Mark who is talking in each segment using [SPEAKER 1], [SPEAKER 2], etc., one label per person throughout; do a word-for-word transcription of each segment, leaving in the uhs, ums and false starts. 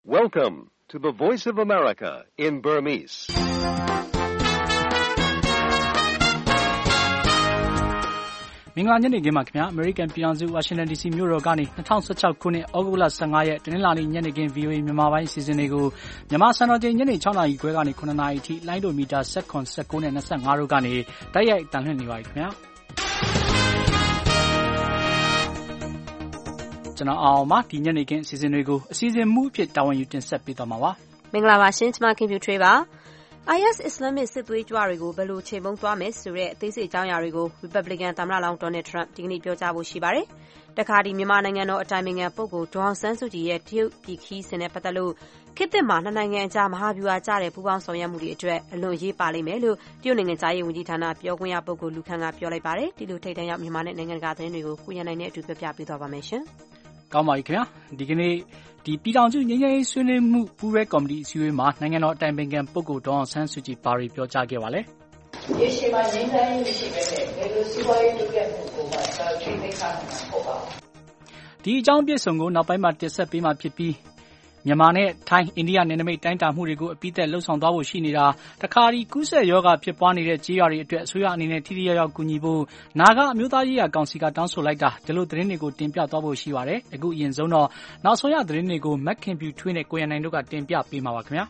[SPEAKER 1] Welcome to the Voice of America in Burmese.
[SPEAKER 2] ။မင်္ဂလာညနေခင်းပါခင်ဗျာ။ American ပြည်ထောင်စု Washington ဒီ စီ မြို့တော်ကနေ၂၀၁၆ခုနှစ်ဩဂုတ်လ၁၅ရက်တနင်္လာနေ့ညနေခင်း ဗွီအိုအေ မြန်မာပိုင်းအစီအစဉ်တွေကိုမြန်မာစံတော်ချိန်ညနေ၆နာရီခွဲကနေ၇နာရီအထိလိုင်းဒိုမီတာ၁၇ ၁၉နဲ့၂၅တို့ကနေတိုက်ရိုက်အသံလွှင့်နေပါပြီခင်ဗျာ။ကျွန်တော်အောင်ပါဒီညနေခင်းအစီအစဉ်တွေကိုအစီအစဉ်မှုအဖြစ်တာဝန်ယူတင်ဆက်ပေးသွားမှာပါ
[SPEAKER 3] ။မင်္ဂလာပါရှင်ကျွန်မခင်ဖြူထွေးပါ။ I S အစ္စလာမစ်စစ်သွေးကြွတွေကိုဘယ်လိုချိန်မုံသွားမယ်ဆိုတဲ့အသေးစိတ်အကြောင်းအရာတွေကို Republican သမ္မတလောင်း Donald Trump ဒီကနေ့ပြောကြားဖို့ရှိပါတယ်။တခါဒီမြန်မာနိုင်ငံတော်အတိုင်ပင်ခံပုဂ္ဂိုလ်ဒေါ်အောင်ဆန်းစုကြည်ရဲ့တရုတ်ပြည်ခရီးစဉ်နဲ့ပတ်သက်လို့ခေတ်သစ်မှာနှစ်နိုင်ငံအကြားမဟာဗျူဟာကျတဲ့ပူးပေါင်းဆောင်ရွက်မှုတွေအတွက်အလွန်အရေးပါလိမ့်မယ်လို့တရုတ်နိုင်ငံသားရေးဝန်ကြီးဌာနပြောခွင့်ရပုဂ္ဂိုလ်လူခန့်ကပြောလိုက်ပါတယ်။ဒီလိုထိပ်တန်းရောက်မြန်မာနဲ့နိုင်ငံတကာသတင်းတွေကိုကိုရန်နိုင်နဲ့အတူပြပြပေးသွားပါမယ်ရှင်
[SPEAKER 2] ။ကောင်းပါပြီခင်ဗျာ။ဒီကနေ့ဒီပြည်ထောင်စုငြိမ်းချမ်းရေးဆွေးနွေးမှုပူးတွဲကော်မတီအစည်းအဝေးမှာနိုင်ငံတော်အတိုင်ပင်ခံပုဂ္ဂိုလ်ဒေါ်အောင်ဆန်းစုကြည်ဘာတွေပြောကြားခဲ့ပါလဲ
[SPEAKER 4] ။ရေရှည်မှာငြိမ်းချမ်းရေးမရှိဘဲနဲ့ဘယ်လိုစီးပွားရေးတိုးတက်မှုကိုမှသာထိခိုက်ခါမှာပေါ့ပါ
[SPEAKER 2] ။ဒီအကြောင်းပြည့်စုံကိုနောက်ပိုင်းမှာတင်ဆက်ပေးမှာဖြစ်ပြီးမြန်မာနဲ့ထိုင်းအိန္ဒိယနယ်နိမိတ်တိုင်းတာမှုတွေကိုအပိသက်လှုပ်ဆောင်သွားဖို့ရှိနေတာတခါဒီကူးစက်ရောဂါဖြစ်ပွားနေတဲ့ကြေးရွာတွေအတွက်အစိုးရအနေနဲ့ထိထိရောက်ရောက်ကူညီဖို့နာဂအမျိုးသားရေးရာကောင်စီကတောင်းဆိုလိုက်တာဒီလိုသတင်းတွေကိုတင်ပြသွားဖို့ရှိပါတယ်အခုအရင်ဆုံးတော့နောက်ဆုံးရသတင်းတွေကိုမက်ခင်ဖြူထွေးနဲ့ကိုရန်နိုင်တို့ကတင်ပြပေးမှာပါခင်ဗျာ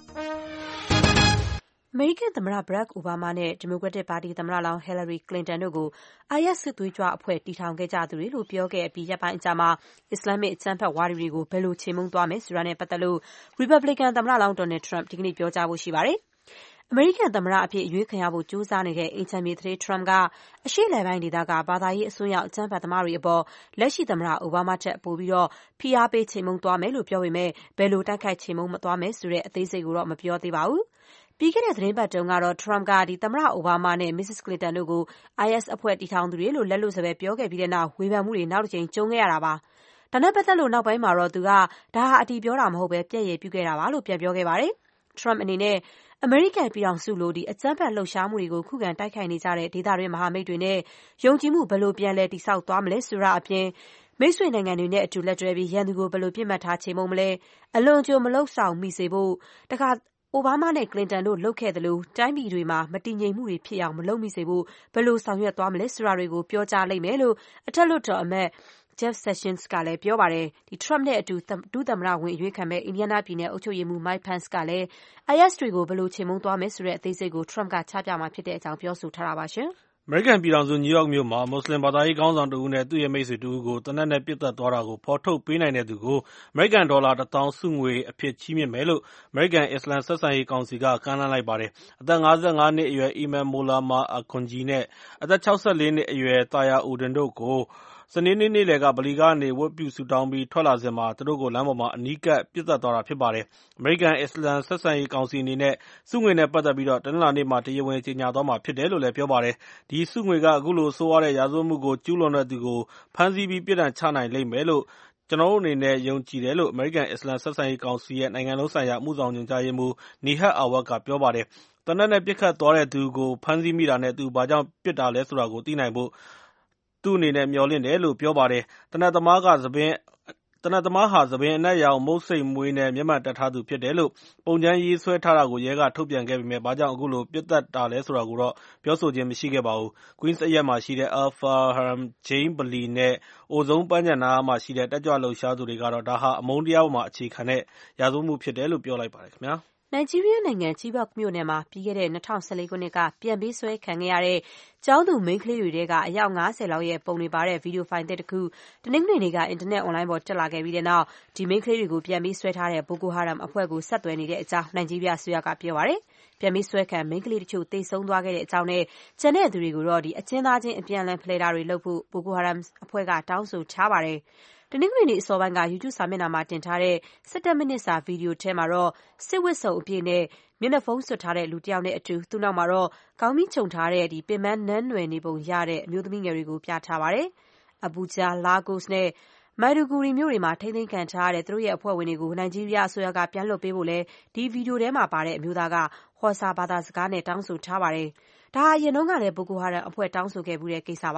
[SPEAKER 3] အမေရိကန်သမ္မတ Barack Obama နဲ့ Democratic ပါတီသမ္မတလောင်း Hillary Clinton တို့ကို I S စစ်သွေးကြွအဖွဲ့တည်ထောင်ခဲ့ကြသူတွေလို့ပြောခဲ့အပြီးရက်ပိုင်းအကြာမှာအစ္စလာမစ်အကြမ်းဖက်ဝါဒီတွေကိုဘယ်လိုချေမှုန်းသွားမယ်ဆိုတာနဲ့ပတ်သက်လို့ Republican သမ္မတလောင်း Donald Trump ဒီကနေ့ပြောကြားဖို့ရှိပါတယ်။အမေရိကန်သမ္မတအဖြစ်အရွေးခံရဖို့ကြိုးစားနေတဲ့အိမ်ခြံမြေသူဌေး Trump ကအရှေ့အလယ်ပိုင်းဒေသကဘာသာရေးအစွန်းရောက်အကြမ်းဖက်သမားတွေအပေါ်လက်ရှိသမ္မတ Obama ထက်ပိုပြီးဖိအားပေးချေမှုန်းသွားမယ်လို့ပြောပေမဲ့ဘယ်လိုတိုက်ခိုက်ချေမှုန်းသွားမယ်ဆိုတဲ့အသေးစိတ်ကိုတော့မပြောသေးပါဘူး။ပြီးခဲ့တဲ့သီတင်းပတ်တုန်းကတော့ Trump ကဒီသမ္မတ Obama နဲ့ မစ္စစ် Clinton တို့ကို I S အဖွဲ့တည်ထောင်သူတွေလို့လက်လွတ်စပယ်ပြောခဲ့ပြီးတဲ့နောက်ဝေဖန်မှုတွေနောက်တစ်ကြိမ်ကြုံခဲ့ရတာပါ။ဒါနဲ့ပတ်သက်လို့နောက်ပိုင်းမှာတော့သူကဒါဟာအတီပြောတာမဟုတ်ပဲပြည့်ရည်ပြုခဲ့တာပါလို့ပြန်ပြောခဲ့ပါတယ်။ Trump အနေနဲ့အမေရိကန်ပြည်ထောင်စုလိုဒီအကြမ်းဖက်လှုပ်ရှားမှုတွေကိုခုခံတိုက်ခိုက်နေကြတဲ့ဒေသတွင်းမဟာမိတ်တွေနဲ့ယုံကြည်မှုဘယ်လိုပြန်လည်တည်ဆောက်သွားမလဲဆိုတာအပြင်မိတ်ဆွေနိုင်ငံတွေနဲ့အတူလက်တွဲပြီးရန်သူကိုဘယ်လိုပြစ်မှတ်ထားချေမှုန်းမလဲအလွန်ကြိုမလှုပ်ဆောင်မိစေဖို့တခါအိုဘားမားနဲ့ကလင်တန်တို့လုပ်ခဲ့သလိုတိုင်းပြည်တွေမှာမတည်ငြိမ်မှုတွေဖြစ်အောင်မလုပ်မိစေဖို့ဘယ်လိုဆောင်ရွက်သွားမလဲဆိုတာတွေကိုပြောကြားလိမ့်မယ်လို့အထက်လွှတ်တော်အမတ် Jeff Sessions ကလည်းပြောပါတယ်။ဒီ Trump နဲ့အတူဒုသမ္မတဝင်အရွေးခံမဲ့ Indiana ပြည်နယ်အုပ်ချုပ်ရေးမှူး Mike Pence ကလည်း I S တွေကိုဘယ်လိုချေမှုန်းသွားမယ်ဆိုတဲ့အသေးစိတ်ကို Trump ကချပြမှာဖြစ်တဲ့အကြောင်းပြောဆိုထားတာပါရှင်။
[SPEAKER 5] အမေရိကန်ပြည်ထောင်စုနယူးယောက်မြို့မှာမွတ်စလင်ဘာသာရေးခေါင်းဆောင်တဦးနဲ့သူ့ရဲ့မိတ်ဆွေတဦးကိုသေနတ်နဲ့ပစ်သတ်သွားတာကိုဖော်ထုတ်ပေးနိုင်တဲ့သူကိုအမေရိကန်ဒေါ်လာတစ်သောင်းဆုငွေအဖြစ်ချီးမြှင့်မယ်လို့အမေရိကန်အစ္စလာမ်ဆက်ဆံရေးကောင်စီကကမ်းလှမ်းလိုက်ပါတယ်။အသက်ငါးငါးနှစ်အရွယ် Imam Mollah Mar Akhunji နဲ့အသက်ခြောက်လေးနှစ်အရွယ် Taya Uddin တို့ကိုစနေနေ့နေ့လယ်ကဗလီကနေဝတ်ပြုဆုတောင်းပြီးထွက်လာစဉ်မှာသူတို့ကိုလမ်းပေါ်မှာအနီးကပ်ပစ်သတ်သွားတာဖြစ်ပါတယ်။အမေရိကန်အစ္စလာမ်ဆက်ဆံရေးကောင်စီအနေနဲ့ဆုငွေနဲ့ပတ်သက်ပြီးတနင်္လာနေ့မှာတရားဝင်ကြေညာသွားမှာဖြစ်တယ်လို့လည်းပြောပါတယ်။ဒီဆုငွေကအခုလိုဆိုးရွားတဲ့ရာဇဝတ်မှုကိုကျူးလွန်တဲ့သူကိုဖမ်းဆီးပြီးပြစ်ဒဏ်ချနိုင်လိမ့်မယ်လို့ကျွန်တော်တို့အနေနဲ့ယုံကြည်တယ်လို့အမေရိကန်အစ္စလာမ်ဆက်ဆံရေးကောင်စီရဲ့နိုင်ငံလုံးဆိုင်ရာအမှုဆောင်ညွှန်ကြားရေးမှူး Nihat Awad ကပြောပါတယ်။သေနတ်နဲ့ပစ်ခတ်သွားတဲ့သူကိုဖမ်းဆီးမိတာနဲ့သူဘာကြောင့်ပစ်တာလဲဆိုတာကိုသိနိုင်ဖို့သူ့အနေနဲ့မျှော်လင့်တယ်လို့ပြောပါတယ်။သေနတ်သမားကသပင်သေနတ်သမားဟာသပင်အနက်ရောင်မုတ်ဆိတ်မွေးနဲ့မျက်မှန်တပ်ထားသူဖြစ်တယ်လို့ပုံချမ်းရေးဆွဲထားတာကိုရဲကထုတ်ပြန်ခဲ့ပေမဲ့ဘာကြောင့်အခုလိုပြစ်သက်တာလဲဆိုတာကိုတော့ပြောဆိုခြင်းမရှိခဲ့ပါဘူး။ Queens အရပ်မှာရှိတဲ့ Alpha Haram ဂျိမ်းဗလီနဲ့အိုဇုံပန်းခြံနားမှာရှိတဲ့တက်ကြွလှုပ်ရှားသူတွေကတော့ဒါဟာအမုန်းတရားပေါ်မှာအခြေခံတဲ့ရာဇဝတ်မှုဖြစ်တယ်လို့ပြောလိုက်ပါတယ်ခင်ဗျာ။
[SPEAKER 3] နိုင်ဂျီးရီးယားနိုင်ငံ Chibok မြို့နယ်မှာပြီးခဲ့တဲ့၂၀၁၄ခုနှစ်ကပြန်ပေးဆွဲခံခဲ့ရတဲ့ကျောင်းသူမိန်းကလေးတွေထဲကအယောက်ငါးဆယ်လောက်ရဲ့ပုံတွေပါတဲ့ဗီဒီယိုဖိုင်သစ်တစ်ခုတနင်္ဂနွေနေ့ကအင်တာနက်အွန်လိုင်းပေါ်တက်လာခဲ့ပြီးတဲ့နောက်ဒီမိန်းကလေးတွေကိုပြန်ပေးဆွဲထားတဲ့ Boko Haram အဖွဲ့ကိုဆက်သွယ်နေတဲ့အကြောင်းနိုင်ဂျီးရီးယားအစိုးရကပြောပါတယ်။ပြန်ပေးဆွဲခံမိန်းကလေးတချို့သေဆုံးသွားခဲ့တဲ့အကြောင်းနဲ့ကျန်တဲ့သူတွေကိုတော့ဒီအကျဉ်းသားချင်းအပြန်အလှန်ဖလှယ်တာတွေလုပ်ဖို့ Boko Haram အဖွဲ့ကတောင်းဆိုထားပါတယ်။တနင်္ဂနွေနေ့အစောပိုင်းက YouTube စာမျက်နှာမှာတင်ထားတဲ့၁၁မိနစ်စာဗီဒီယိုထဲမှာတော့စစ်ဝတ်စုံအပြည့်နဲ့မျက်နှာဖုံးစွပ်ထားတဲ့လူတစ်ယောက်နဲ့အတူသူ့နောက်မှာတော့ခေါင်းမီးခြုံထားတဲ့ဒီပင်ပန်းနန်းနွယ်နေပုံရတဲ့အမျိုးသမီးငယ်တွေကိုပြထားပါတယ်။ Abuja, Lagos နဲ့ Maiduguri မြို့တွေမှာထိန်းသိမ်းခံထားရတဲ့သူတို့ရဲ့အဖွဲ့ဝင်တွေကိုနိုင်ဂျီးရီးယားအစိုးရကပြန်လွှတ်ပေးဖို့လည်းဒီဗီဒီယိုထဲမှာပါတဲ့အမျိုးသားကဟောစာဘာသာစကားနဲ့တောင်းဆိုထားပါတယ်။ဒါဟာအရင်တုန်းကလည်း Boko Haram အဖွဲ့တောင်းဆိုခဲ့ဖူးတဲ့ကိစ္စပါ။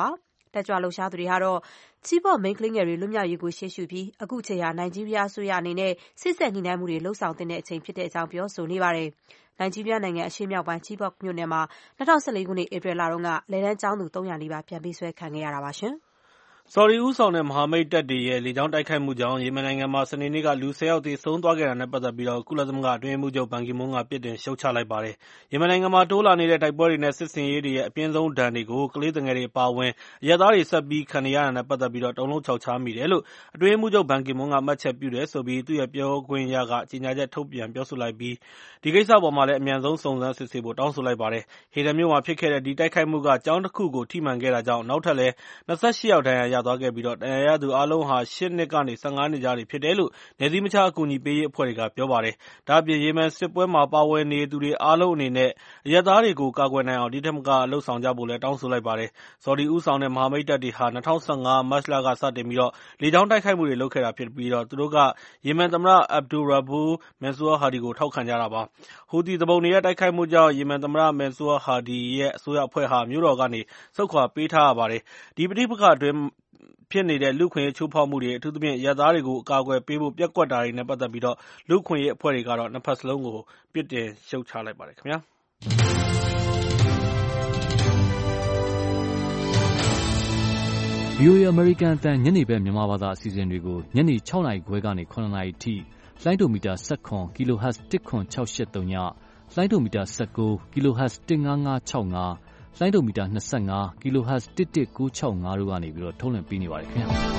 [SPEAKER 3] တက်ကြွလှုပ်ရှားသူတွေကတော့ချီးပေါ့မိန်းကလေးငယ်တွေလွတ်မြောက်ရေးကိုရှေ့ရှုပြီးအခုချိန်ဟာနိုင်ဂျီးရီးယားအစိုးရအနေနဲ့စစ်ဆက်ညှိနှိုင်းမှုတွေလှုပ်ဆောင်သင့်တဲ့အချိန်ဖြစ်တဲ့အကြောင်းပြောဆိုနေပါတယ်။နိုင်ဂျီးရီးယားနိုင်ငံအရှေ့မြောက်ပိုင်းချီးပေါ့မြို့နယ်မှာ၂၀၁၄ခုနှစ်ဧပြီလတုန်းကလယ်တန်းကျောင်းသူသုံးရာနီးပါးပြန်ပေးဆွဲခံခဲ့ရတာပါရှင်။
[SPEAKER 5] ဆော်ဒီဦးဆောင်တဲ့မဟာမိတ်တပ်တွေရဲ့လေကြောင်းတိုက်ခိုက်မှုကြောင့်ယီမင်နိုင်ငံမှာစနေနေ့ကလူဆယ်ယောက်သေဆုံးသွားခဲ့တာနဲ့ပတ်သက်ပြီးကုလသမဂ္ဂအတွင်းရေးမှူးချုပ်ဘန်ကီမွန်းကပြစ်တင်ရှုတ်ချလိုက်ပါတယ်။ယီမင်နိုင်ငံမှာတိုးလာနေတဲ့တိုက်ပွဲတွေနဲ့စစ်ဆင်ရေးတွေရဲ့အပြင်းဆုံးဒဏ်တွေကိုကလေးသူငယ်တွေအပါအဝင်အရပ်သားတွေဆက်ပြီးခံနေရတာနဲ့ပတ်သက်ပြီးတုန်လှုပ်ခြောက်ခြားမိတယ်လို့အတွင်းရေးမှူးချုပ်ဘန်ကီမွန်းကမှတ်ချက်ပြုတယ်ဆိုပြီးသူ့ရဲ့ပြောခွင့်ရကကြေညာချက်ထုတ်ပြန်ပြောဆိုလိုက်ပြီးဒီကိစ္စအပေါ်မှာလည်းအမြန်ဆုံးစုံစမ်းစစ်ဆေးဖို့တောင်းဆိုလိုက်ပါတယ်။ဟေဒန်မြို့မှာဖြစ်ခဲ့တဲ့ဒီတိုက်ခိုက်မှုကကျောင်းတစ်ခုကိုထိမှန်ခဲ့တာကြောင့်နောက်ထပ်လည်း၂၈ယောက်ဒဏ်ရာရသွားခဲ့ပြီးဒဏ်ရာရသူအားလုံးဟာရှစ်နှစ်ကနေ၁၅နှစ်ကြားတွေဖြစ်တယ်လို့နယ်စည်းမခြားအကူအညီပေးရေးအဖွဲ့တွေကပြောပါတယ်။ဒါ့အပြင်ယီမန်စစ်ပွဲမှာပါဝင်နေသူတွေအားလုံးအနေနဲ့အရပ်သားတွေကိုကာကွယ်နိုင်အောင်ဒီထက်မကလုပ်ဆောင်ကြဖို့လည်းတောင်းဆိုလိုက်ပါတယ်။ဆော်ဒီဦးဆောင်တဲ့မဟာမိတ်တပ်တွေဟာ၂၀၁၅မတ်လကစတင်ပြီးလေကြောင်းတိုက်ခိုက်မှုတွေလုပ်ခဲ့တာဖြစ်ပြီးသူတို့ကယီမန်သမ္မတ Abdul Rabbul Mansour Hadi ကိုထောက်ခံကြတာပါ။ဟူသီသူပုန်တွေရဲ့တိုက်ခိုက်မှုကြောင့်ယီမန်သမ္မတ Mansour Hadi ရဲ့အစိုးရအဖွဲ့ဟာမြို့တော်ကနေဆုတ်ခွာပေးထားရပါတယ်။ဒီပဋိပက္ခအတွင်းဖြစ်နေတဲ့လူ့အခွင့်အရေးချိုးဖောက်မှုတွေအထူးသဖြင့်အရပ်သားတွေကိုအကာအကွယ်ပေးဖို့ပျက်ကွက်တာတွေနဲ့ပတ်သက်ပြီးလူ့အခွင့်အရေးအဖွဲ့တွေကတော့နှစ်ဖက်စလုံးကိုပြစ်တင်ရှုတ်ချလိုက်ပါတယ်ခင်ဗျာ။
[SPEAKER 6] ဗွီအိုအေ အမေရိကန်အသံညနေဘက်မြန်မာဘာသာအစီအစဉ်တွေကိုညနေ၆နာရီခွဲကနေ၇နာရီထိလိုင်းဒိုမီတာ၁၇ kHz ၁၇၆၈၃ညလိုင်းဒိုမီတာ၁၉ kHz ၁၅၅၆၅လိုင်းဒိုမီတာ၂၅ kHz ၁၁၉၆၅တို့ကနေပြီးတော့ထုတ်လွှင့်ပေးနေပါတယ်ခင်ဗျာ။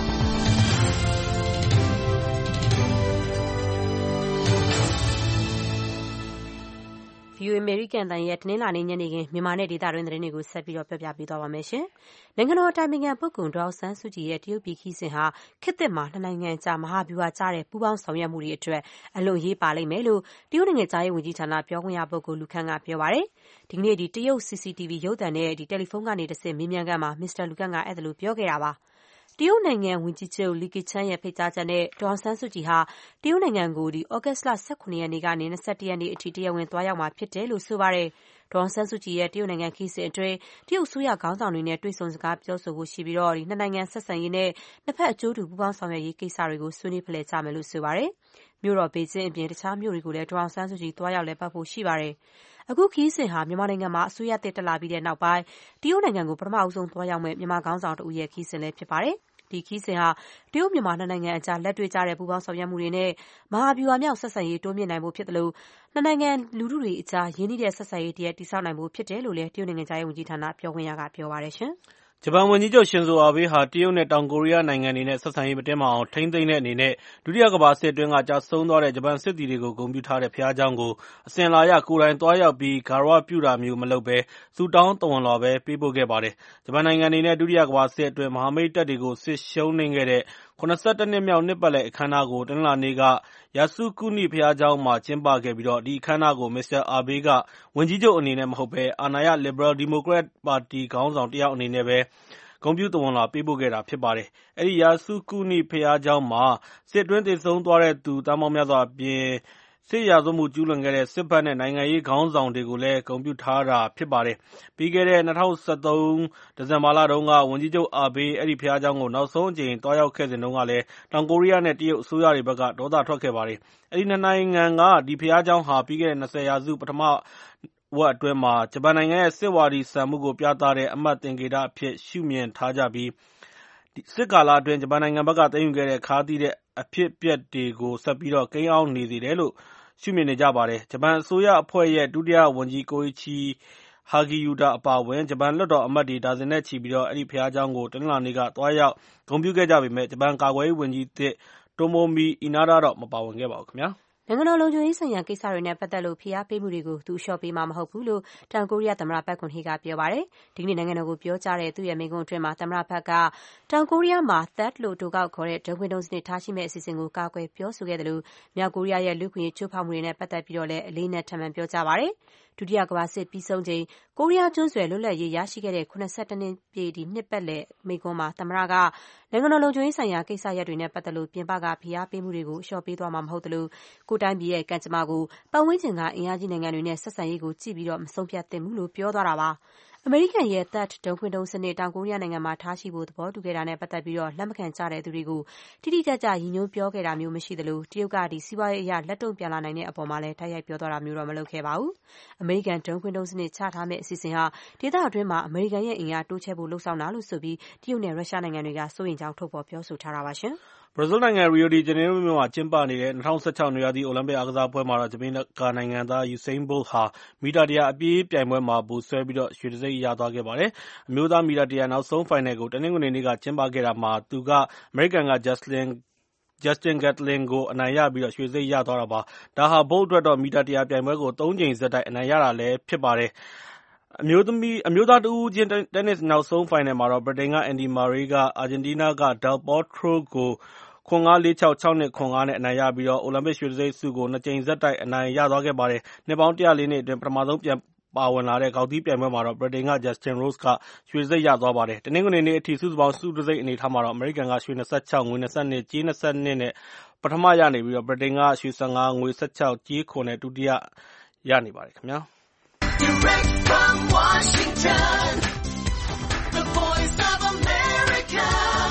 [SPEAKER 3] ဗွီအိုအေ အမေရိကန်အသံရဲ့တနင်္လာနေ့ညနေခင်းမြန်မာနဲ့ဒေသတွင်းသတင်းတွေကိုဆက်ပြီးပြောပြပေးသွားပါမယ်ရှင်။နိုင်ငံတော်အတိုင်ပင်ခံပုဂ္ဂိုလ်ဒေါ်အောင်ဆန်းစုကြည်ရဲ့တရုတ်ပြည်ခရီးစဉ်ဟာခေတ်သစ်မှာနှစ်နိုင်ငံကြားမဟာဗျူဟာကျတဲ့ပူးပေါင်းဆောင်ရွက်မှုတွေအတွက်အလွန်အရေးပါလိမ့်မယ်လို့တရုတ်နိုင်ငံခြားရေးဝန်ကြီးဌာနပြောခွင့်ရပုဂ္ဂိုလ်လူခန့်ကပြောပါတယ်။ဒီကနေ့တရုတ် စီ စီ တီ ဗီ ရုပ်သံနဲ့တယ်လီဖုန်းကနေတဆင့်မေးမြန်းခန်းမှာမစ္စတာလူခန့်ကအဲဒီလိုပြောခဲ့တာပါ။တရုတ်နိုင်ငံဝန်ကြီးချုပ်လီကေချန်းရဲ့ဖိတ်ကြားချက်နဲ့ဒေါ်အောင်ဆန်းစုကြည်ဟာတရုတ်နိုင်ငံကိုသြဂုတ်လ၁၇ရက်နေ့ကနေ၂၁ရက်နေ့အထိတရားဝင်သွားရောက်မှာဖြစ်တယ်လို့ဆိုပါတယ်။ဒေါ်အောင်ဆန်းစုကြည်ရဲ့တရုတ်နိုင်ငံခရီးစဉ်အတွင်းတရုတ်အစိုးရခေါင်းဆောင်တွေနဲ့တွေ့ဆုံစကားပြောဆိုဖို့ရှိပြီးနှစ်နိုင်ငံဆက်ဆံရေးနဲ့နှစ်ဖက်အကျိုးတူပူးပေါင်းဆောင်ရွက်ရေးကိစ္စတွေကိုဆွေးနွေးဖလှယ်ကြမယ်လို့ဆိုပါတယ်။မြို့တော်ဘေကျင်းအပြင်တခြားမြို့တွေကိုလည်းဒေါ်အောင်ဆန်းစုကြည်သွားရောက်လည်ပတ်ဖို့ရှိပါတယ်။အခုခရီးစဉ်ဟာမြန်မာနိုင်ငံမှာအစိုးရသစ်တက်လာပြီးတဲ့နောက်ပိုင်းတရုတ်နိုင်ငံကိုပထမဦးဆုံးသွားရောက်မယ့်မြန်မာခေါင်းဆောင်တဦးရဲ့ခရီးစဉ်လည်းဖြစ်ပါတယ်။ဒီခရီးစဉ်ဟာတရုတ်မြန်မာနှစ်နိုင်ငံအကြားလက်တွေ့ကျတဲ့ပူးပေါင်းဆောင်ရွက်မှုတွေနဲ့မဟာဗျူဟာမြောက်ဆက်ဆံရေးတိုးမြှင့်နိုင်ဖို့ဖြစ်တယ်လို့နှစ်နိုင်ငံလူထုတွေအကြားရင်းနှီးတဲ့ဆက်ဆံရေးတရပ်တည်ဆောက်နိုင်ဖို့ဖြစ်တယ်လို့လည်းတရုတ်နိုင်ငံခြားရေးဝန်ကြီးဌာနပြောခွင့်ရကပြောပါတယ်ရှင်။
[SPEAKER 5] ဂျပန်ဝန်ကြီးချုပ်ရှင်ဇိုအာဘေးဟာတရုတ်နဲ့တောင်ကိုရီးယားနိုင်ငံတွေနဲ့ဆက်ဆံရေးမတင်းမာအောင်ထိန်းသိမ်းတဲ့အနေနဲ့ဒုတိယကမ္ဘာစစ်အတွင်းကကျဆုံးသွားတဲ့ဂျပန်စစ်သည်တွေကိုဂုဏ်ပြုထားတဲ့ဘုရားကျောင်းကိုအစဉ်အလာအရကိုယ်တိုင်သွားရောက်ပြီးဂါရဝပြုတာမျိုးမလုပ်ဘဲဆုတောင်းသဝဏ်လွှာပဲပေးပို့ခဲ့ပါတယ်။ဂျပန်နိုင်ငံအနေနဲ့ဒုတိယကမ္ဘာစစ်အတွင်းမဟာမိတ်တပ်တွေကိုစစ်ရှုံးနိမ့်ခဲ့တဲ့၇၁နှစ်မြောက်နှစ်ပတ်လည်အခမ်းအနားကိုတနင်္လာနေ့ကယာစုကုနိဘုရားကျောင်းမှာကျင်းပခဲ့ပြီးဒီအခမ်းအနားကိုမစ္စတာအာဘေးကဝန်ကြီးချုပ်အနေနဲ့မဟုတ်ဘဲအာဏာရလစ်ဘရယ်ဒီမိုကရက်ပါတီခေါင်းဆောင်တယောက်အနေနဲ့ပဲဂုဏ်ပြုသဝဏ်လွှာပေးပို့ခဲ့တာဖြစ်ပါတယ်။အဲဒီယာစုကုနိဘုရားကျောင်းမှာစစ်အတွင်းသေဆုံးသွားတဲ့သူသန်းပေါင်းများစွာအပြင်စစ်ရာဇဝတ်မှုကျူးလွန်ခဲ့တဲ့စစ်ဘက်နဲ့နိုင်ငံရေးခေါင်းဆောင်တွေကိုလည်းဂုဏ်ပြုထားတာဖြစ်ပါတယ်။ပြီးခဲ့တဲ့၂၀၁၃ဒီဇင်ဘာလတုန်းကဝန်ကြီးချုပ်အာဘေးအဲဒီဘုရားကျောင်းကိုနောက်ဆုံးအကြိမ်သွားရောက်ခဲ့စဉ်တုန်းကလည်းတောင်ကိုရီးယားနဲ့တရုတ်အစိုးရတွေဘက်ကဒေါသထွက်ခဲ့ပါတယ်။အဲဒီနှစ်နိုင်ငံကဒီဘုရားကျောင်းဟာပြီးခဲ့တဲ့၂၀ရာစုပထမဝက်အတွင်းမှာဂျပန်နိုင်ငံရဲ့စစ်ဝါဒီဆန်မှုကိုပြသတဲ့အမှတ်သင်္ကေတအဖြစ်ရှုမြင်ထားကြပြီးစစ်ကာလအတွင်းဂျပန်နိုင်ငံဘက်ကသိမ်းယူခဲ့တဲ့ခါးသီးတဲ့အဖြစ်အပျက်တွေကိုဆက်ပြီးကိန်းအောင်းနေစေတယ်လို့ရှုမြင်နေကြပါတယ်။ဂျပန်အစိုးရအဖွဲ့ရဲ့ဒုတိယဝန်ကြီးကိုအိချီဟာဂီယူတာအပါအဝင်ဂျပန်လွှတ်တော်အမတ်တွေဒါဇင်နဲ့ချီပြီးအဲဒီဘုရားကျောင်းကိုတနင်္လာနေ့ကသွားရောက်ဂုဏ်ပြုခဲ့ကြပေမယ့်ဂျပန်ကာကွယ်ရေးဝန်ကြီးသစ်တိုမိုမီအီနာဒါတော့မပါဝင်ခဲ့ပါဘူးခင်ဗျာ။
[SPEAKER 3] နိုင်ငံတော်လုံခြုံရေးဆိုင်ရာကိစ္စတွေနဲ့ပတ်သက်လို့ဖိအားပေးမှုတွေကိုသူလျှော့ပေးမှာမဟုတ်ဘူးလို့တောင်ကိုရီးယားသမ္မတပတ်ကွန်ဟေကပြောပါတယ်။ဒီကနေ့နိုင်ငံတော်ကိုပြောကြားတဲ့သူ့ရဲ့မိန့်ခွန်းအတွင်းမှာသမ္မတဘက်ကတောင်ကိုရီးယားမှာ သတ် လို့အတိုကောက်ခေါ်တဲ့ဒုံးခွင်းဒုံးစနစ်ထားရှိမယ့်အစီအစဉ်ကိုကာကွယ်ပြောဆိုခဲ့တယ်လို့မြောက်ကိုရီးယားရဲ့လူ့အခွင့်အရေးချိုးဖောက်မှုတွေနဲ့ပတ်သက်ပြီးတော့လည်းအလေးနက်ထပ်မံပြောကြားပါတယ်။ဒုတိယကမ္ဘာစစ်ပြီးဆုံးချိန်ကိုရီးယားကျွန်းဆွယ်လွတ်လပ်ရေးရရှိခဲ့တဲ့၇၁နှစ်ပြည့်ဒီနှစ်ပတ်လည်မိန့်ခွန်းမှာသမ္မတကနိုင်ငံတော်လုံခြုံရေးဆိုင်ရာကိစ္စရပ်တွေနဲ့ပတ်သက်လို့ပြင်ပကဖိအားပေးမှုတွေကိုလျှော့ပေးသွားမှာမဟုတ်သလိုကိုတိုင်းပြည်ရဲ့ကံကြမ္မာကိုပတ်ဝန်းကျင်ကအင်အားကြီးနိုင်ငံတွေနဲ့ဆက်ဆံရေးကိုကြည့်ပြီးတော့မဆုံးဖြတ်သင့်ဘူးလို့ပြောသွားတာပါ။အမေရိကန်ရဲ့ THAAD ဒုံးခွင်းဒုံးစနစ်တောင်ကိုရီးယားနိုင်ငံမှာထားရှိဖို့သဘောတူခဲ့တာနဲ့ပတ်သက်ပြီးလက်မခံကြတဲ့သူတွေကိုတိတိကျကျရည်ညွှန်းပြောခဲ့တာမျိုးမရှိသလိုတရုတ်ကစီးပွားရေးအရလက်တုံ့ပြန်လာနိုင်တဲ့အပေါ်မှာလည်းတိုက်ရိုက်ပြောသွားတာမျိုးတော့မလုပ်ခဲ့ပါဘူး။အမေရိကန်ဒုံးခွင်းဒုံးစနစ်ချထားမယ့်အစီအစဉ်ဟာဒေသအတွင်းမှာအမေရိကန်ရဲ့အင်အားတိုးချဲ့ဖို့လှုံ့ဆော်တာလို့ဆိုပြီးတရုတ်နဲ့ရုရှားနိုင်ငံတွေကစိုးရိမ်ကြောင်းထုတ်ဖော်ပြောဆိုထားတာပါရှင်
[SPEAKER 5] ။ဘရာဇီးနိုင်ငံရီယိုဒီဂျနေရိုမြို့မှာကျင်းပနေတဲ့၂၀၁၆နွေရာသီအိုလံပစ်အားကစားပွဲမှာတော့ဂျမေကာနိုင်ငံသားယူစိန်းဘို့ဟာမီတာတစ်ရာအပြေးပြိုင်ပွဲမှာဗိုလ်စွဲပြီးရွှေတံဆိပ်ရသွားခဲ့ပါတယ်။အမျိုးသားမီတာတစ်ရာနောက်ဆုံးဖိုင်နယ်ကိုတနင်္ဂနွေနေ့ကကျင်းပခဲ့တာမှာသူကအမေရိကန်က Justin Justin Gatlin ကိုအနိုင်ရပြီးရွှေတံဆိပ်ရသွားတာပါ။ဒါဟာဘို့အတွက်တော့မီတာတစ်ရာပြိုင်ပွဲကိုသုံးကြိမ်ဆက်တိုက်အနိုင်ရတာလည်းဖြစ်ပါတယ်။အမျိုးသမီးအမျိုးသားတဦးချင်းတင်းနစ်နောက်ဆုံးဖိုင်နယ်မှာတော့ဗြိတိန်က Andy Murray ကအာဂျင်တီးနားက Del Potro ကိုခွန်ငါး လေးခြောက် ခြောက် ၂ ခွန်ငါးနဲ့အနိုင်ရပြီးအိုလံပစ်ရွှေတံဆိပ်ဆုကိုနှစ်ကြိမ်ဆက်တိုက်အနိုင်ရသွားခဲ့ပါတယ်။နှစ်ပေါင်းတစ်ရာလေးနှစ်အတွင်းပထမဆုံးပြန်ပါဝင်လာတဲ့ဂေါက်သီးပြိုင်ပွဲမှာတော့ဗြိတိန်က Justin Rose ကရွှေတံဆိပ်ရသွားပါတယ်။တနင်္ဂနွေနေ့အထိစုစုပေါင်းဆုတံဆိပ်အနေအထားမှာတော့အမေရိကန်ကရွှေ၂၆၊ငွေ၂၂၊ကြေး၂၂နဲ့ပထမရနေပြီးဗြိတိန်ကရွှေ၁၅၊ငွေ၁၆၊ကြေးခုနဲ့ဒုတိယရနေပါတယ်ခင်ဗျာ။ Direct from Washington, the voice of America,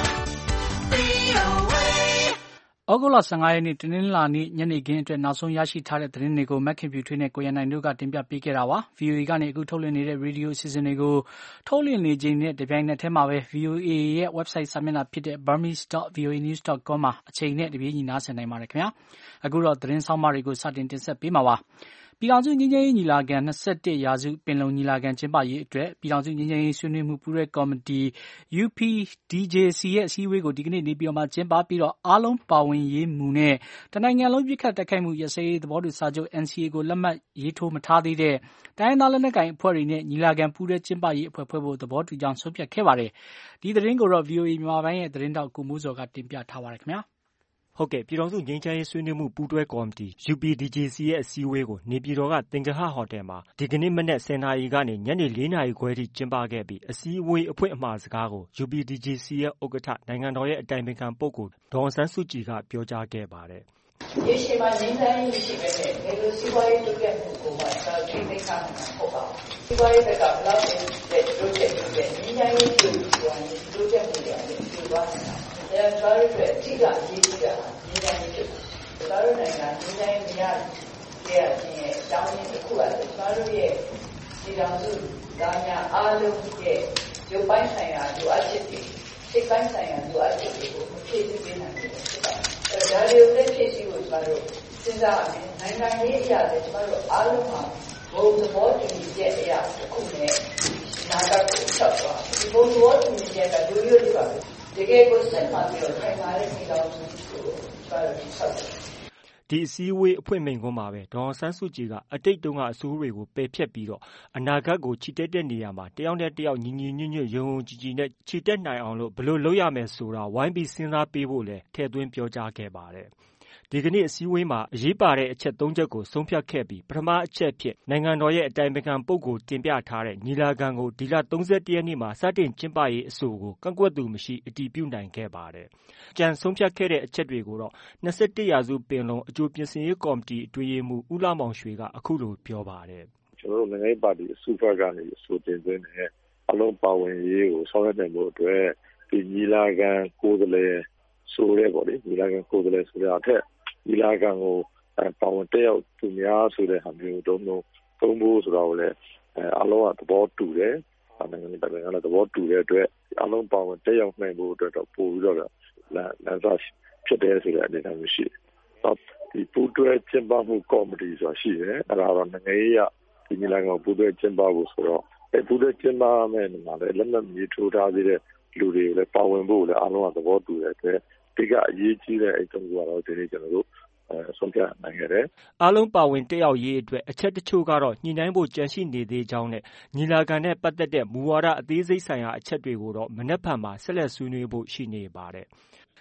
[SPEAKER 2] ဩဂုတ်လ၁၅ရက်နေ့တနင်္လာနေ့ညနေခင်းအတွက်နောက်ဆုံးရရှိထားတဲ့သတင်းတွေကိုမက်ခင်ဖြူထွေးနဲ့ကိုရန်နိုင်တို့ကတင်ပြပေးခဲ့တာပါ။ ဗွီအိုအေကနေအခုထုတ်လွှင့်နေတဲ့ရေဒီယိုအစီအစဉ်တွေကိုထုတ်လွှင့်နေချိန်နဲ့တပြိုင်နက်တည်းမှာပဲ ဗွီအိုအေရဲ့ website စာမျက်နှာဖြစ်တဲ့ burmese dot voa news dot com မှာအချိန်နဲ့တပြေးညီနားဆင်နိုင်ပါတယ်ခင်ဗျာ။အခုတော့သတင်းဆောင်းပါးတွေကိုစတင်တင်ဆက်ပေးမှာပါ။ပြည်ထောင်စုငြိမ်းချမ်းရေးညီလာခံ၂၁ရာစုပင်လုံညီလာခံကျင်းပရေးအတွက်ပြည်ထောင်စုငြိမ်းချမ်းရေးဆွေးနွေးမှုပူးတွဲကော်မတီ U P D J C ရဲ့အစည်းအဝေးကိုဒီကနေ့နေပြည်တော်မှာကျင်းပပြီးအားလုံးပါဝင်ရေးမူနဲ့တနိုင်ငံလုံးပစ်ခတ်တိုက်ခိုက်မှုရပ်စဲရေးသဘောတူစာချုပ် N C A ကိုလက်မှတ်ရေးထိုးမထားသေးတဲ့တိုင်းရင်းသားလက်နက်ကိုင်အဖွဲ့တွေနဲ့ညီလာခံပူးတွဲကျင်းပရေးအဖွဲ့ဖွဲ့ဖို့သဘောတူကြောင်းဆုံးဖြတ်ခဲ့ပါတယ်။ဒီသတင်းကိုတော့ ဗွီအိုအေမြန်မာပိုင်းရဲ့သတင်းထောက်ကိုမိုးဇော်ကတင်ပြထားပါတယ်ခင်ဗျာ။
[SPEAKER 7] ဟုတ်ကဲ့ပြည်ထောင်စုငြိမ်းချမ်းရေးဆွေးနွေးမှုပူးတွဲကော်မတီ U P D J C ရဲ့အစည်းအဝေးကိုနေပြည်တော်ကသင်္ဂဟဟိုတယ်မှာဒီကနေ့မနက်၁၀နာရီကနေညနေ၄နာရီခွဲထိကျင်းပခဲ့ပြီးအစည်းအဝေးအဖွင့်အမှာစကားကို U P D J C ရဲ့ဥက္ကဋ္ဌနိုင်ငံတော်ရဲ့အတိုင်ပင်ခံပုဂ္ဂိုလ်ဒေါ်အောင်ဆန်းစုကြည်ကပြောကြားခဲ့ပါတယ်
[SPEAKER 4] ။ရေရှည်မှာငြိမ်းချမ်းရေးရှိပဲနဲ့ဘယ်လိုစီးပွားရေးတိုးတက်မှုကိုမှတော့ထိသိမ်းထားမှာမဟုတ်ပါဘူး။စီးပွားရေးဘက်ကဘယ်လောက်ပဲတိုးတက်တိုးတက်ငြိမ်းချမ်းရေးကိုပြောရင်တိုးတက်မှုတွေအပြင်ပြောသွားနေတာ။အဲဒါတို့အတွက်အထူးအရေးကြီးတာငြိမ်းချမ်းရေးဖြစ်ပါတယ်။ကျမတို့နိုင်ငံငြိမ်းချမ်းရေးမရတဲ့ခြင်းရဲ့အကြောင်းရင်းတစ်ခုကကျမတို့ရဲ့ဒီတော်စုသားများအားလုံးရဲ့ရုပ်ပိုင်းဆိုင်ရာလိုအပ်ချက်တွေစိတ်ပိုင်းဆိုင်ရာလိုအပ်ချက်တွေကိုမဖြည့်ဆည်းပေးနိုင်ဘူးဖြစ်ပါတယ်။အဲဒါတွေကိုလည်းဖြည့်ဆည်းဖို့ကျမတို့စဉ်းစားရမယ်။နိုင်ငံရေးအရာလည်းကျမတို့အားလုံးမှာဘုံသဘောတူညီချက်အရာတစ်ခုနဲ့နာဂတ်ကိုဆက်သွားဒီဘုံသဘောတူညီချက်ကလူမျိုးတွေပါပဲ။တကယ်ကိုဆက်မှပြီးတော့ထိုင်လာတဲ့ဒီတော်စုကိုကျမတို့ဆက်သွား
[SPEAKER 7] ဒီအစည်းအဝေးအဖွင့်မိန့်ခွန်းမှာပဲဒေါ်အောင်ဆန်းစုကြည်ကအတိတ်တုန်းကအဆိုးတွေကိုပယ်ဖျက်ပြီးတော့အနာဂတ်ကိုချီတက်တဲ့နေရာမှာတယောက်နဲ့တယောက်ညီညီညွတ်ညွတ်ယုံယုံကြည်ကြည်နဲ့ချီတက်နိုင်အောင်လို့ဘယ်လိုလုပ်ရမယ်ဆိုတာဝိုင်းပြီးစဉ်းစားပေးဖို့လည်းထည့်သွင်းပြောကြားခဲ့ပါတယ်။ဒီကနေ့အစည်းအဝေးမှာအရေးပါတဲ့အချက်၃ချက်ကိုဆုံးဖြတ်ခဲ့ပြီးပထမအချက်ဖြစ်နိုင်ငံတော်ရဲ့အတိုင်ပင်ခံပုဂ္ဂိုလ်တင်ပြထားတဲ့ညီလာခံကိုဒီလ၃၁ရက်နေ့မှာစတင်ကျင်းပရေးအဆိုကိုကန့်ကွက်သူမရှိအတည်ပြုနိုင်ခဲ့ပါတယ်။ကြံဆုံးဖြတ်ခဲ့တဲ့အချက်တွေကိုတော့၂၁ရာစုပင်လုံအကျိုးပြင်ဆင်ရေးကော်မတီအတွင်းရေးမှူးဦးလှမောင်ရွှေကအခုလိုပြောပါတယ်
[SPEAKER 8] ။ကျွန်တော်တို့နိုင်ငံရေးပါတီအစုအဖွဲ့ကနေအဆိုတင်သွင်းတဲ့အလုံးပါဝင်ရေးကိုဆောင်ရွက်နိုင်ဖို့အတွက်ဒီညီလာခံကိုယ်စားလှယ်ဆိုရဲပေါ့လေညီလာခံကိုယ်စားလှယ်ဆိုတဲ့အထက်ညီလာခံကိုပါဝင်တက်ရောက်သူများဆိုတဲ့ဟာမျိုးတုံးတုံးသုံးဖို့ဆိုတော့လည်းအလုံးကသဘောတူတယ်။နိုင်ငံရေးပါတီကလည်းသဘောတူတဲ့အတွက်အလုံးပါဝင်တက်ရောက်နိုင်ဖို့အတွက်တော့ပို့ပြီးတော့လမ်းစာဖြစ်တယ်ဆိုတဲ့အနေအထားမျိုးရှိတယ်။ဒီပူးတွဲကျင်းပမှုကော်မတီဆိုတာရှိတယ်။အဲ့ဒါတော့နိုင်ငံရေးကဒီညီလာခံပူးတွဲကျင်းပဖို့ဆိုတော့အဲပူးတွဲကျင်းပမယ်မှာလည်းလက်မှတ်ရေးထိုးထားသေးတဲ့လူတွေကိုလည်းပါဝင်ဖို့လည်းအလုံးကသဘောတူတဲ့အတွက်ဒီကအရေးကြီးတဲ့အကြောင်းကတော့ဒီနေ့ကျွန်တော်တို့ဆုံးဖြတ်နိုင်ခဲ့တယ်
[SPEAKER 7] ။အားလုံးပါဝင်တက်ရောက်ရေးအတွက်အချက်တချို့ကတော့ညှိနှိုင်းဖို့ကြန့်ရှိနေသေးကြောင်းနဲ့ညီလာခံနဲ့ပတ်သက်တဲ့မူဝါဒအသေးစိတ်ဆိုင်ရာအချက်တွေကိုတော့မနက်ဖြန်မှာဆက်လက်ဆွေးနွေးဖို့ရှိနေပါတယ်။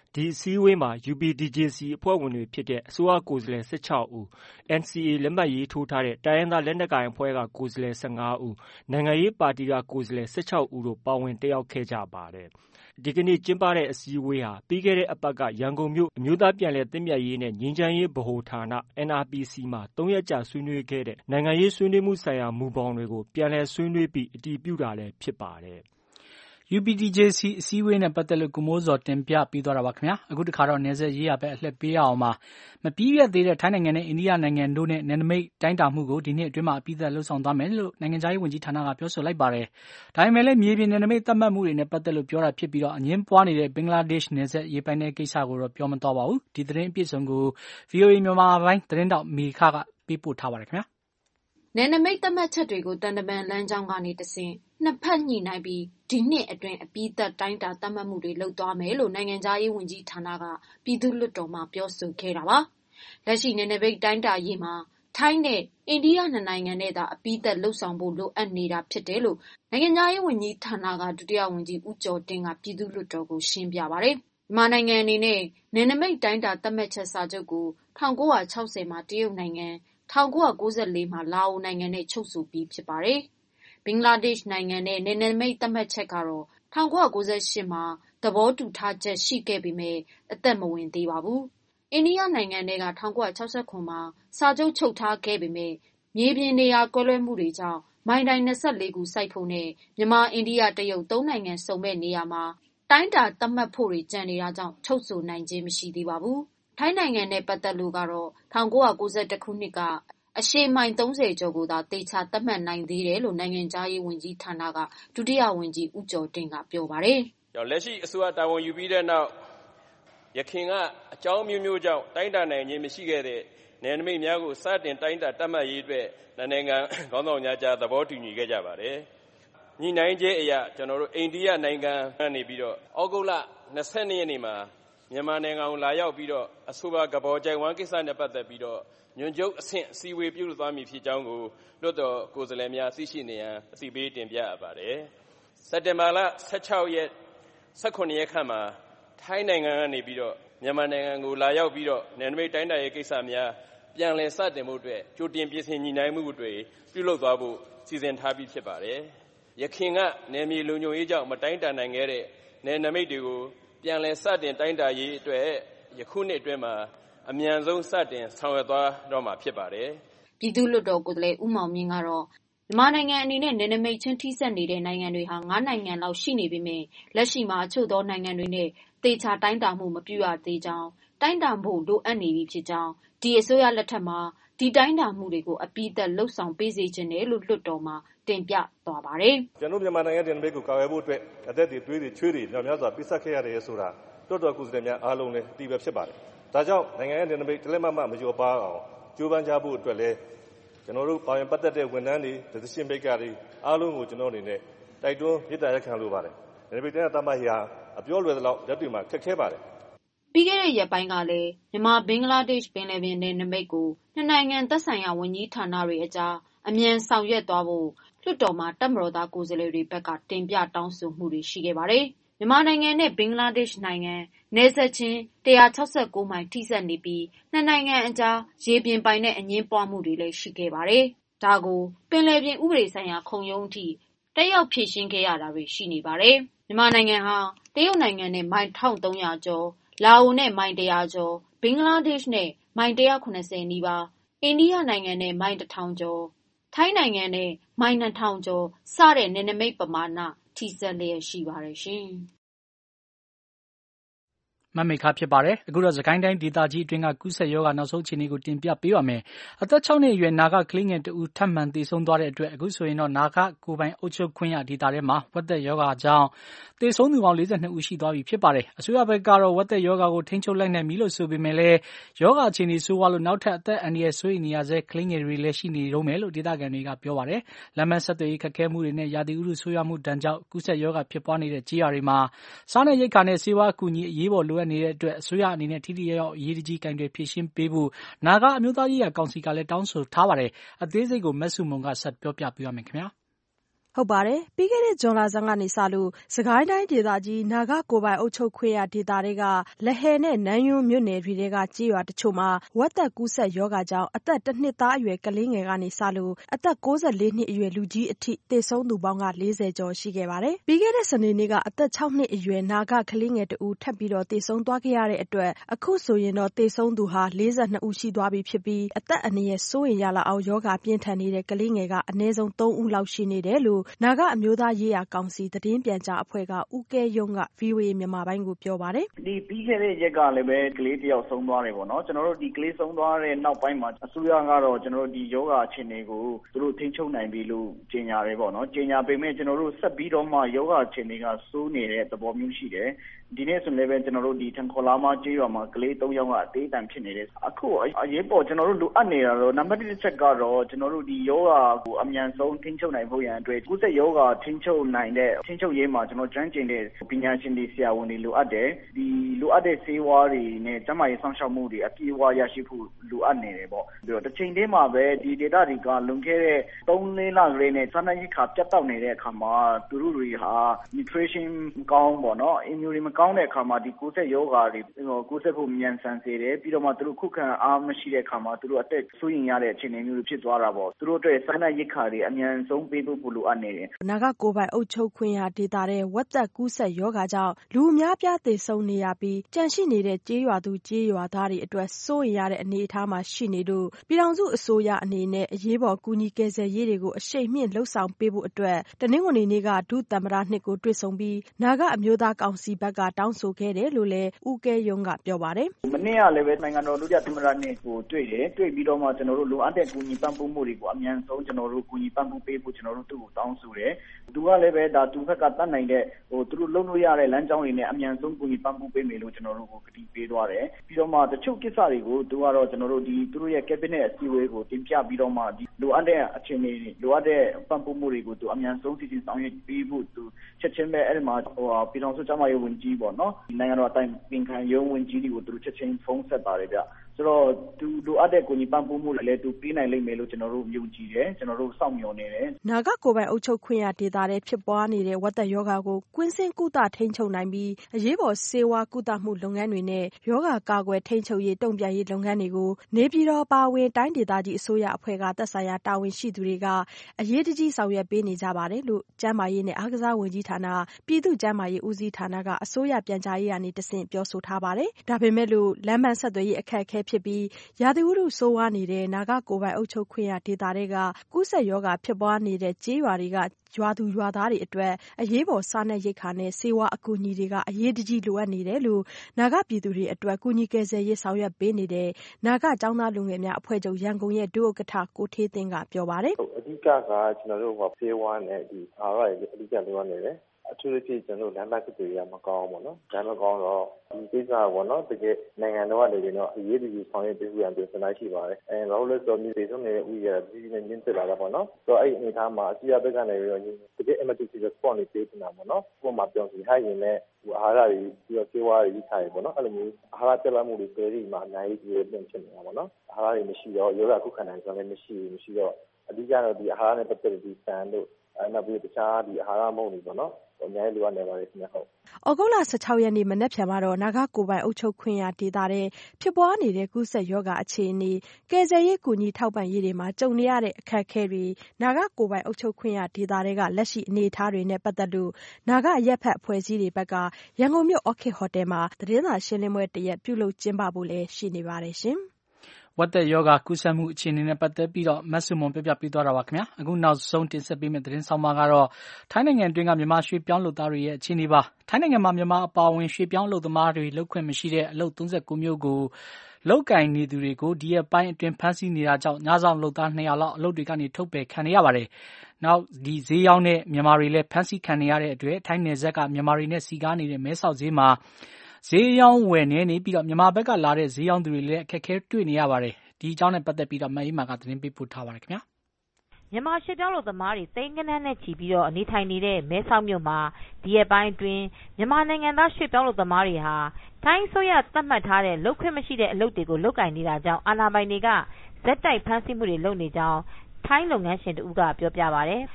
[SPEAKER 7] ဒီအစည်းအဝေးမှာ ယူ ပီ တီ ဂျေ စီ အဖွဲ့ဝင်တွေဖြစ်တဲ့အစိုးရကိုယ်စားလှယ် ၁၆ ဦး၊ အန် စီ အေ လက်မှတ်ရေးထိုးထားတဲ့တိုင်းရင်းသားလက်နက်ကိုင်အဖွဲ့က ကိုယ်စားလှယ် ၁၅ ဦး၊ နိုင်ငံရေးပါတီက ကိုယ်စားလှယ် ၁၆ ဦးတို့ ပါဝင်တက်ရောက်ခဲ့ကြပါတယ်။ ဒီကနေ့ ကျင်းပတဲ့အစည်းအဝေးဟာ ပြီးခဲ့တဲ့အပတ်က ရန်ကုန်မြို့ အမျိုးသားပြန်လည်သင့်မြတ်ရေးနဲ့ ငြိမ်းချမ်းရေးဗဟိုဌာန အင်န်အာပီစီ မှာ သုံးရက်ကြာဆွေးနွေးခဲ့တဲ့ နိုင်ငံရေးဆွေးနွေးမှုဆိုင်ရာမူဘောင်တွေကို ပြန်လည်ဆွေးနွေးပြီး အတည်ပြုတာလည်း ဖြစ်ပါတယ်။
[SPEAKER 2] ယူ ပီ တီ ဂျေ စီ အစည်းအဝေးနဲ့ပတ်သက်လို့ ကိုမိုးဇော်တင်ပြပေးသွားတာပါခင်ဗျာ။ အခုတခါတော့ နယ်စပ်ရေးရာဘက်အလှည့်ပေးရအောင်ပါ။ မပြီးပြတ်သေးတဲ့ထိုင်းနိုင်ငံနဲ့အိန္ဒိယနိုင်ငံတို့နဲ့နယ်နိမိတ်တိုင်းတာမှုကိုဒီနှစ်အတွင်းမှာအပြီးသတ်လုပ်ဆောင်သွားမယ်လို့နိုင်ငံခြားရေးဝန်ကြီးဌာနကပြောဆိုလိုက်ပါတယ်။ဒါပေမဲ့လည်းမြေပြင်နယ်နိမိတ်သတ်မှတ်မှုတွေနဲ့ပတ်သက်လို့ပြောတာဖြစ်ပြီးအငြင်းပွားနေတဲ့ဘင်္ဂလားဒေ့ရှ်နယ်စပ်ရေပိုင်နက်ကိစ္စကိုတော့ပြောမသွားပါဘူး။ဒီသတင်းအပြည့်အစုံကို ဗွီအိုအေမြန်မာပိုင်းသတင်းထောက်မေခကပေးပို့ထားပါတယ်ခင်ဗျာ။
[SPEAKER 9] နယ်နိမိတ်သတ်မှတ်ချက်တွေကိုသံတမန်လမ်းကြောင်းကနေတဆင့်နှစ်ဖက်ညှိနှိုင်းပြီးဒီနှစ်အတွင်းအပြီးသတ်တိုင်းတာသတ်မှတ်မှုတွေလုပ်သွားမယ်လို့နိုင်ငံခြားရေးဝန်ကြီးဌာနကပြည်သူ့လွှတ်တော်မှာပြောဆိုခဲ့တာပါ။လက်ရှိနယ်နိမိတ်တိုင်းတာရေးမှာထိုင်းနဲ့အိန္ဒိယနှစ်နိုင်ငံနဲ့သာအပြီးသတ်လုပ်ဆောင်ဖို့လိုအပ်နေတာဖြစ်တယ်လို့နိုင်ငံခြားရေးဝန်ကြီးဌာနကဒုတိယဝန်ကြီးဦးကျော်တင်ကပြည်သူ့လွှတ်တော်ကိုရှင်းပြပါတယ်။မြန်မာနိုင်ငံအနေနဲ့နယ်နိမိတ်တိုင်းတာသတ်မှတ်ချက်စာချုပ်ကို၁၉၆၀မှာတရုတ်နိုင်ငံ၁၉၉၄မှာလာအိုနိုင်ငံနဲ့ချုပ်ဆိုပြီးဖြစ်ပါတယ်။ဘင်္ဂလားဒေ့ရှ်နိုင်ငံနဲ့နယ်နိမိတ်သတ်မှတ်ချက်ကတော့၁၉၉၈မှာသဘောတူထားချက်ရှိခဲ့ပေမဲ့အသက်မဝင်သေးပါဘူး။အိန္ဒိယနိုင်ငံနဲ့က၁၉၆၇မှာစာချုပ်ချုပ်ထားခဲ့ပေမဲ့မြေပြင်နေရာကွဲလွဲမှုတွေကြောင့်မိုင်တိုင်၂၄ခုစိုက်ဖို့နဲ့မြန်မာအိန္ဒိယတရုတ်သုံးနိုင်ငံစုံမဲ့နေရာမှာတိုင်းတာသတ်မှတ်ဖို့တွေကြံနေတာကြောင့်ချုပ်ဆိုနိုင်ခြင်းမရှိသေးပါဘူး။ထိုင်းနိုင်ငံနဲ့ပတ်သက်လို့ကတော့၁၉၉၁ခုနှစ်ကအရှည်မိုင်၃၀ကျော်ကိုသာသေချာသတ်မှတ်နိုင်သေးတယ်လို့နိုင်ငံခြားရေးဝန်ကြီးဌာနကဒုတိယဝန်ကြီးဦးကျော်တင်ကပြောပါတယ်
[SPEAKER 10] ။လက်ရှိအစိုးရတာဝန်ယူပြီးတဲ့နောက်ယခင်ကအကြောင်းမျိုးမျိုးကြောင့်တိုင်းတာနိုင်ခြင်းမရှိခဲ့တဲ့နယ်နိမိတ်များကိုစတင်တိုင်းတာသတ်မှတ်ရေးအတွက်နိုင်ငံခေါင်းဆောင်များကြားသဘောတူညီခဲ့ကြပါတယ်။ညှိနှိုင်းခြင်းအရကျွန်တော်တို့အိန္ဒိယနိုင်ငံကနေပြီးတော့ဩဂုတ်လ၂၂ရက်နေ့မှာမြန်မာနိုင်ငံကိုလာရောက်ပြီးတော့အဆိုပါကဘော်ကြိုင်ဝမ်ကိစ္စနဲ့ပတ်သက်ပြီးတော့ညွန်ချုပ်အဆင့်အစည်းအဝေးပြုလုပ်သွားမည်ဖြစ်ကြောင်းကိုလွှတ်တော်ကိုယ်စားလှယ်များသိရှိနေရန်အသိပေးတင်ပြအပ်ပါတယ်။စက်တင်ဘာလ၁၆ရက်၁၇ရက်ခန့်မှာထိုင်းနိုင်ငံကနေပြီးတော့မြန်မာနိုင်ငံကိုလာရောက်ပြီးတော့နယ်နိမိတ်တိုင်းတာရေးကိစ္စများပြန်လည်စတင်မှုအတွက်ကြိုတင်ပြင်ဆင်ညှိနှိုင်းမှုတွေပြုလုပ်သွားဖို့စီစဉ်ထားပြီးဖြစ်ပါတယ်။ယခင်ကနယ်မြေလုံခြုံရေးကြောင့်မတိုင်းတာနိုင်ခဲ့တဲ့နယ်နိမိတ်တွေကိုပြန်လည်စတင်တိုင်းတာရေးအတွက်ယခုနှစ်အတွင်းမှာအမြန်ဆုံးစတင်ဆောင်ရွက်သွားတော့မှာဖြစ်ပါတယ်
[SPEAKER 9] ။ပြည်သူ့လွှတ်တော်ကိုယ်စားလှယ်ဦးမောင်မြင့်ကတော့မြန်မာနိုင်ငံအနေနဲ့နယ်နိမိတ်ချင်းထိစပ်နေတဲ့နိုင်ငံတွေဟာငါးနိုင်ငံလောက်ရှိနေပေမဲ့လက်ရှိမှာအချို့သောနိုင်ငံတွေနဲ့သေချာတိုင်းတာမှုမပြုရသေးကြောင်းတိုင်းတာဖို့လိုအပ်နေပြီဖြစ်ကြောင်းဒီအစိုးရလက်ထက်မှာဒီတိုင်းတာမှုတွေကိုအပြီးသတ်လှုပ်ဆောင်ပေးစေချင်တယ်လို့လွှတ်တော်မှာတင်ပြသွားပါတယ်
[SPEAKER 11] ။ကျွန်တော်မြန်မာနိုင်ငံနယ်နိမိတ်ကိုကာကွယ်ဖို့အတွက်အသက်တွေသွေးတွေချွေးတွေများများစွာပိဆက်ခဲ့ရတယ်ဆိုတာလွှတ်တော်ကိုယ်စားလှယ်များအားလုံးလည်းအတည်ပဲဖြစ်ပါတယ်။ဒါကြောင့်နိုင်ငံရဲ့နယ်နိမိတ်တလက်မမမလျော့ပါအောင်ကြိုးပမ်းကြဖို့အတွက်လည်းကျွန်တော်တို့ပါဝင်ပတ်သက်တဲ့ဝန်ထမ်းတွေဒေသရှင်ဘိတ်ကတွေအားလုံးကိုကျွန်တော်အနေနဲ့တိုက်တွန်းမေတ္တာရပ်ခံလိုပါတယ်။နယ်နိမိတ်တိုင်းတာမှတ်ရာအပြောလွယ်သလောက်လက်တွေ့မှာခက်ခဲပါတယ်
[SPEAKER 9] ။ပြီးခဲ့တဲ့ရက်ပိုင်းကလည်းမြန်မာဘင်္ဂလားဒေ့ရှ်ပင်လယ်ပြင်နယ်နိမိတ်ကိုနှစ်နိုင်ငံသက်ဆိုင်ရာဝန်ကြီးဌာနတွေအကြားအမြန်ဆောင်ရွက်သွားဖို့လွှတ်တော်မှာတပ်မတော်သားကိုယ်စားလှယ်တွေဘက်ကတင်ပြတောင်းဆိုမှုတွေရှိခဲ့ပါတယ်။မြန်မာနိုင်ငံနဲ့ဘင်္ဂလားဒေ့ရှ်နိုင်ငံနယ်စပ်ချင်း၁၆၉မိုင်ထိစပ်နေပြီးနှစ်နိုင်ငံအကြားရေပြင်ပိုင်တဲ့အငြင်းပွားမှုတွေလည်းရှိခဲ့ပါတယ်။ဒါကိုပင်လယ်ပြင်ဥပဒေဆိုင်ရာခုံရုံးအထိတက်ရောက်ဖြေရှင်းခဲ့ရတာတွေရှိနေပါတယ်။မြန်မာနိုင်ငံဟာတရုတ်နိုင်ငံနဲ့မိုင်၁၃၀၀ကျော်လာအိုနဲ့မိုင်၁၀၀ကျော်ဘင်္ဂလားဒေ့ရှ်နဲ့မိုင်၁၇၀နီးပါးအိန္ဒိယနိုင်ငံနဲ့မိုင်၁ထောင်ကျော်ထိုင်းနိုင်ငံနဲ့မိုင်၂ထောင်ကျော်စတဲ့နယ်နိမိတ်ပမာဏထိစပ်လျက်ရှိပါတယ်ရှင်။
[SPEAKER 2] မမေခဖြစ်ပါတယ်။အခုတော့စကိုင်းတိုင်းဒေသကြီးအတွင်းကကူးစက်ရောဂါနောက်ဆုံးအခြေအနေကိုတင်ပြပေးပါမယ်။အသက်၆နှစ်အရွယ်နာဂကလေးငယ်တဦးထပ်မံသေဆုံးသွားတဲ့အတွက်အခုဆိုရင်တော့နာဂကိုယ်ပိုင်အုပ်ချုပ်ခွင့်ရဒေသထဲမှာဝက်သက်ရောဂါကြောင့်သေဆုံးသူပေါင်း၄၂ဦးရှိသွားပြီဖြစ်ပါတယ်။အစိုးရဘက်ကတော့ဝက်သက်ရောဂါကိုထိန်းချုပ်လိုက်နိုင်ပြီလို့ဆိုပေမဲ့လည်းရောဂါအခြေအနေဆိုးဝါးလို့နောက်ထပ်အသက်အန္တရာယ်စိုးရိမ်နေရဆဲကလေးငယ်တွေလည်းရှိနေတုန်းပဲလို့ဒေသခံတွေကပြောပါတယ်။လမ်းမဆက်သွယ်ရေးခက်ခဲမှုတွေနဲ့ရာသီဥတုဆိုးရွားမှုဒဏ်ကြောင့်ကူးစက်ရောဂါဖြစ်ပွားနေတဲ့ကြေးရွာတွေမှာစားနပ်ရိက္ခာနဲ့ဆေးဝါးအကူအညီအရေးပေါ်လိုအပ်နေတဲ့အတွက်အစိုးရအနေနဲ့ထိထိရောက်ရောက်အရေးတကြီးကိုင်တွယ်ဖြေရှင်းပေးဖို့နာဂအမျိုးသားရေးရာကောင်စီကလည်းတောင်းဆိုထားပါတယ်။အသေးစိတ်ကိုမဆုမွန်ကဆက်ပြောပြပေးပါမယ်ခင်ဗျာ
[SPEAKER 12] ဟုတ်ပါတယ်။ပြီးခဲ့တဲ့ဇွန်လဆန်းကနေစလို့စစ်ကိုင်းတိုင်းဒေသကြီးနာဂကိုယ်ပိုင်အုပ်ချုပ်ခွင့်ရဒေသတွေကလဟယ်နဲ့နန်းယွန်းမြို့နယ်တွေကကြေးရွာတချို့မှာဝက်သက်ကူးစက်ရောဂါကြောင့်အသက်တစ်နှစ်သားအရွယ်ကလေးငယ်ကနေစလို့အသက်ကိုးဆယ်လေးနှစ်အရွယ်လူကြီးအထိသေဆုံးသူပေါင်းကလေးဆယ်ကျော်ရှိခဲ့ပါတယ်။ပြီးခဲ့တဲ့စနေနေ့ကအသက်ခြောက်နှစ်အရွယ်နာဂကလေးငယ်တဦးထပ်ပြီးတော့သေဆုံးသွားခဲ့ရတဲ့အတွက်အခုဆိုရင်တော့သေဆုံးသူဟာလေးဆယ်နှစ်ဦးရှိသွားပြီဖြစ်ပြီးအသက်အန္တရာယ်စိုးရိမ်ရလောက်အောင်ရောဂါပြင်းထန်နေတဲ့ကလေးငယ်ကအနည်းဆုံးသုံးဦးလောက်ရှိနေတယ်လို့နာဂအမျိုးသားရေးရာကောင်စီသတင်းပြန်ကြားအဖွဲ့ကဦးကဲယုံက ဗွီအိုအေ မြန်မာပိုင်းကိုပြောပါတယ်
[SPEAKER 13] ။ဒီပြီးခဲ့တဲ့ရက်ကလည်းပဲကလေးတယောက်ဆုံးသွားတယ်ပေါ့နော်။ကျွန်တော်တို့ဒီကလေးဆုံးသွားတဲ့နောက်ပိုင်းမှာအစိုးရကတော့ကျွန်တော်တို့ဒီယောဂအခြေအနေကိုသူတို့ထိန်းချုပ်နိုင်ပြီလို့ကြေညာတယ်ပေါ့နော်။ကြေညာပေမဲ့ကျွန်တော်တို့ဆက်ပြီးတော့မှယောဂအခြေအနေကဆိုးနေတဲ့သဘောမျိုးရှိတယ်။ဒီနေ့ဆိုလည်းပဲကျွန်တော်တို့ဒီထန်ခေါ်လာမကြေးရွာမှာကလေးသုံးယောက်ကအသေးအတန်ဖြစ်နေတယ်။အခုအရေးပေါ်ကျွန်တော်တို့လိုအပ်နေတာတော့နံပါတ်တစ်ချက်ကတော့ကျွန်တော်တို့ဒီယောဂကိုအမြန်ဆုံးထိန်းချုပ်နိုင်ဖို့ရန်အတွက်ကုသယောဂထိန်းချုပ်နိုင်တဲ့ထိန်းချုပ်ရေးမှာကျွန်တော်ကျွမ်းကျင်တဲ့ပညာရှင်တွေဆရာဝန်တွေလိုအပ်တယ်။ဒီလိုအပ်တဲ့ဆေးဝါးတွေနဲ့ကျန်းမာရေးစောင့်ရှောက်မှုတွေအပြည့်အဝရရှိဖို့လိုအပ်နေတယ်ပေါ့။ပြီးတော့တစ်ချိန်တည်းမှာပဲဒီဒေတာတွေကလွန်ခဲ့တဲ့သုံးလေးလကလေးနဲ့စားနပ်ရိက္ခာပြတ်တောက်နေတဲ့အခါမှာသူတို့တွေဟာ nutrition ကောင်းပေါ့နော် immunity မကောင်းတဲ့အခါမှာဒီကိုယ်ဆက်ယောဂါတွေကိုယ်ဆက်ဖို့မြန်ဆန်စေတယ်ပြီးတော့မှသူတို့ခုခံအားမရှိတဲ့အခါမှာသူတို့အသက်ဆိုးရင်ရတဲ့အခြေအနေမျိုးတွေဖြစ်သွားတာပေါ့သူတို့အတွက်စားနပ်ရိက္ခာတွေအမြန်ဆုံးပေးဖို့လိုအပ်နေတယ်
[SPEAKER 12] နာဂကိုယ်ပိုင်အုပ်ချုပ်ခွင့်ရဒေသတဲ့ဝက်သက်ကူးဆက်ယောဂါကြောင့်လူအများပြားသေဆုံးနေရပြီးကြန့်ရှိနေတဲ့ကြေးရွာသူကြေးရွာသားတွေအတွက်စိုးရိမ်ရတဲ့အနေအထားမှာရှိနေလို့ပြည်ထောင်စုအစိုးရအနေနဲ့အရေးပေါ်ကူညီကယ်ဆယ်ရေးတွေကိုအရှိန်မြင့်လှုပ်ဆောင်ပေးဖို့အတွက်တနင်္ဂနွေနေ့ကဒုသမ္မတနှစ်ကိုတွေ့ဆုံပြီးနာဂအမျိုးသားကောင်စီဘက်ကတောင်းဆိုခဲ့တယ်လို့လည်းဦးကဲယုံကပြောပါတယ်
[SPEAKER 13] မနေ့ကလည်းပဲနိုင်ငံတော်လူရသမ္မတနှစ်ကိုတွေ့တယ်တွေ့ပြီးတော့မှကျွန်တော်တို့လိုအပ်တဲ့ကူညီပံ့ပိုးမှုတွေကိုအမြန်ဆုံးကျွန်တော်တို့ကူညီပံ့ပိုးပေးဖို့ကျွန်တော်တို့သူ့ကိုတောင်းဆိုတယ်သူကလည်းပဲဒါသူဘက်ကတတ်နိုင်တဲ့ဟိုသူတို့လုပ်လို့ရတဲ့လမ်းကြောင်းတွေနဲ့အမြန်ဆုံးကူညီပံ့ပိုးပေးမယ်လို့ကျွန်တော်တို့ကိုကတိပေးသွားတယ်ပြီးတော့မှတချို့ကိစ္စတွေကိုသူကတော့ကျွန်တော်တို့ဒီသူတို့ရဲ့ cabinet အစည်းအဝေးကိုတင်ပြပြီးတော့မှဒီလိုအပ်တဲ့အခြေအနေလိုအပ်တဲ့ပံ့ပိုးမှုတွေကိုသူအမြန်ဆုံးစီစဉ်ဆောင်ရွက်ပေးဖို့သူချက်ချင်းပဲအဲ့ဒီမှာဟိုပြည်ထောင်စုကျန်းမာရေးဝန်ကြီးပေါ့နော်ဒီနိုင်ငံတော်အတိုင်းပင်ခံရုံးဝန်ကြီးတွေကိုသူတို့ချက်ချင်းဖုန်းဆက်ပါတယ်ဗျဆိုတော့သူလိုအပ်တဲ့ကိုကြီးပံ့ပိုးမှုတွေလည်းသူပေးနိုင်လိမ့်မယ်လို့ကျွန်တော်တို့ယုံကြည်တယ်ကျွန်တော်တို့စောင့်မျှော်နေတယ်
[SPEAKER 12] နာဂကိုယ်ပိုင်အုပ်ချုပ်ခွင့်ရဒေသတွေဖြစ်ပွားနေတဲ့ဝက်သက်ယောဂါကိုကွင်းစင်ကုသထိန်းချုပ်နိုင်ပြီးအရေးပေါ်ဆေးဝါးကုသမှုလုပ်ငန်းတွေနဲ့ယောဂါကာကွယ်ထိန်းချုပ်ရေးတုံ့ပြန်ရေးလုပ်ငန်းတွေကိုနေပြည်တော်ပါဝင်တိုင်းဒေသကြီးအစိုးရအဖွဲ့ကသက်ဆိုင်ရာတာဝန်ရှိသူတွေကအရေးတကြီးဆောင်ရွက်ပေးနေကြပါတယ်လို့ကျန်းမာရေးနဲ့အားကစားဝန်ကြီးဌာနပြည်သူ့ကျန်းမာရေးဦးစီးဌာနကအစိုးရပြန်ကြားရေးကနေတဆင့်ပြောဆိုထားပါတယ်ဒါပေမဲ့လို့လမ်းမဆက်သွယ်ရေးအခက်အခဲဖြစ်ပြီးရာသီဥတုဆိုးဝါးနေတဲ့နာဂကိုယ်ပိုင်အုပ်ချုပ်ခွင့်ရဒေသတွေကကူးစက်ရောဂါဖြစ်ပွားနေတဲ့ကြေးရွာတွေကရွာသူရွာသားတွေအတွက်အရေးပေါ်စားနပ်ရိက္ခာနဲ့ဆေးဝါးအကူအညီတွေကအရေးတကြီးလိုအပ်နေတယ်လို့နာဂပြည်သူတွေအတွက်ကူညီကယ်ဆယ်ရေးဆောင်ရွက်ပေးနေတဲ့နာဂကျောင်းသားလူငယ်များအဖွဲ့ချုပ်ရန်ကုန်ရဲ့ဒုဥက္ကဋ္ဌကိုထေးသိန်းကပြောပါတယ်
[SPEAKER 14] အဓိကကကျွန်တော်တို့ဟောဆေးဝါးနဲ့ဒီအားရအဓိကလိုအပ်နေတယ်အထူးသဖြင့်ကျွန်တော်လမ်းမဆက်သွယ်ရေးမကောင်းဘူးเนาะဒါမကောင်းတော့ဒီကိစ္စပေါ့เนาะတကယ်နိုင်ငံတော်ကနေပြီးတော့အရေးကြီးဆောင်ရွက်ပေးဖို့ရန်ပြင်ဆင်လိုက်ရှိပါတယ်အဲဘာလို့လဲဆိုတော့မြေဆုံးနေတဲ့ဥယျာဉ်ပြည်နေမြင့်တက်လာတာပေါ့เนาะဆိုတော့အဲ့အနေထားမှာအစီအဘက်ကနေပြီးတော့တကယ် emergency response တွေပေးနေတာပေါ့เนาะပုံမှန်ပြောစီဟိုင်းရင်လည်းဟိုအာဟာရတွေပြီးတော့ဆေးဝါးတွေထားရပေါ့เนาะအဲ့လိုမျိုးအာဟာရတက်လာမှုတွေပြည်ပြီးမှအများကြီးပြည်ပြင်ဖြစ်နေတာပေါ့เนาะအာဟာရတွေမရှိတော့ရောဂါခုခံနိုင်စွမ်းလည်းမရှိဘူးမရှိတော့အဓိကတော့ဒီအာဟာရနဲ့ပတ်သက်တဲ့ဒီစံတို့အဲနောက်ပြီးတခြားဒီအာဟာရမုန့်တွေပေါ့เนาะအများကြီးလိုအပ်နေပါတယ်ခင်ဗျဟုတ်
[SPEAKER 12] ။ဩဂုတ်လဆယ့်ခြောက်ရက်နေ့မနက်ဖြန်မှာတော့နာဂကိုယ်ပိုင်အုပ်ချုပ်ခွင့်ရဒေသတဲ့ဖြစ်ပွားနေတဲ့ကူးစက်ရောဂါအခြေအနေကယ်ဆယ်ရေးကူညီထောက်ပံ့ရေးတွေမှာကြုံနေရတဲ့အခက်အခဲတွေနာဂကိုယ်ပိုင်အုပ်ချုပ်ခွင့်ရဒေသတွေကလက်ရှိအနေအထားတွေနဲ့ပတ်သက်လို့နာဂအရက်ဖက်အဖွဲ့အစည်းတွေဘက်ကရန်ကုန်မြို့ Orchid Hotel မှာသတင်းစာရှင်းလင်းပွဲတရက်ပြုလုပ်ကျင်းပဖို့လည်းရှိနေပါတယ်ရှင်။
[SPEAKER 2] ဝက်သက်ယောဂကူးစက်မှုအခြေအနေနဲ့ပတ်သက်ပြီးတော့မဆုမွန်ပြပြပေးသွားတာပါခင်ဗျာအခုနောက်ဆုံးတင်ဆက်ပေးမယ့်သတင်းဆောင်မှာကတော့ထိုင်းနိုင်ငံတွင်းကမြန်မာရွှေပြောင်းလုပ်သားတွေရဲ့အခြေအနေပါထိုင်းနိုင်ငံမှာမြန်မာအပါအဝင်ရွှေပြောင်းလုပ်သမားတွေလုပ်ခွင့်မရှိတဲ့အလုပ်သုံးဆယ့်ကိုမျိုးကိုလောက်ကင်နေသူတွေကိုဒီရက်ပိုင်းအတွင်းဖမ်းဆီးနေတာကြောင့်ညဆောင်လုပ်သားနှစ်ရာလောက်အလုပ်တွေကနေထုတ်ပယ်ခံနေရပါတယ်နောက်ဒီဈေးရောက်တဲ့မြန်မာတွေလည်းဖမ်းဆီးခံနေရတဲ့အတွက်ထိုင်းနယ်စပ်ကမြန်မာတွေနဲ့စီကားနေတဲ့မဲဆောက်ဈေးမှာဈေးရောင်းဝယ်နေနေပြီးတော့မြန်မာဘက်ကလာတဲ့ဈေးရောင်းသူတွေလည်းအခက်အခဲတွေ့နေရပါတယ်ဒီအကြောင်းနဲ့ပတ်သက်ပြီးတော့မအေးမာကသတင်းပေးပို့ထားပါတယ်ခင်ဗျာ
[SPEAKER 15] မြန်မာရွှေပြောင်းလုပ်သမားတွေသိန်းကနန်းနဲ့ချီပြီးတော့အနေထိုင်နေတဲ့မဲဆောက်မြို့မှာဒီရက်ပိုင်းအတွင်းမြန်မာနိုင်ငံသားရွှေပြောင်းလုပ်သမားတွေဟာထိုင်းဆိုရသတ်မှတ်ထားတဲ့လုပ်ခွင့်မရှိတဲ့အလုပ်တွေကိုလုပ်ကင်နေတာကြောင့်အာဏာပိုင်တွေကဇက်တိုက်ဖမ်းဆီးမှုတွေလုပ်နေကြောင်းထိုင်းလုပ်ငန်းရှင်တို့ကပြောပြပါတယ်
[SPEAKER 16] ဟ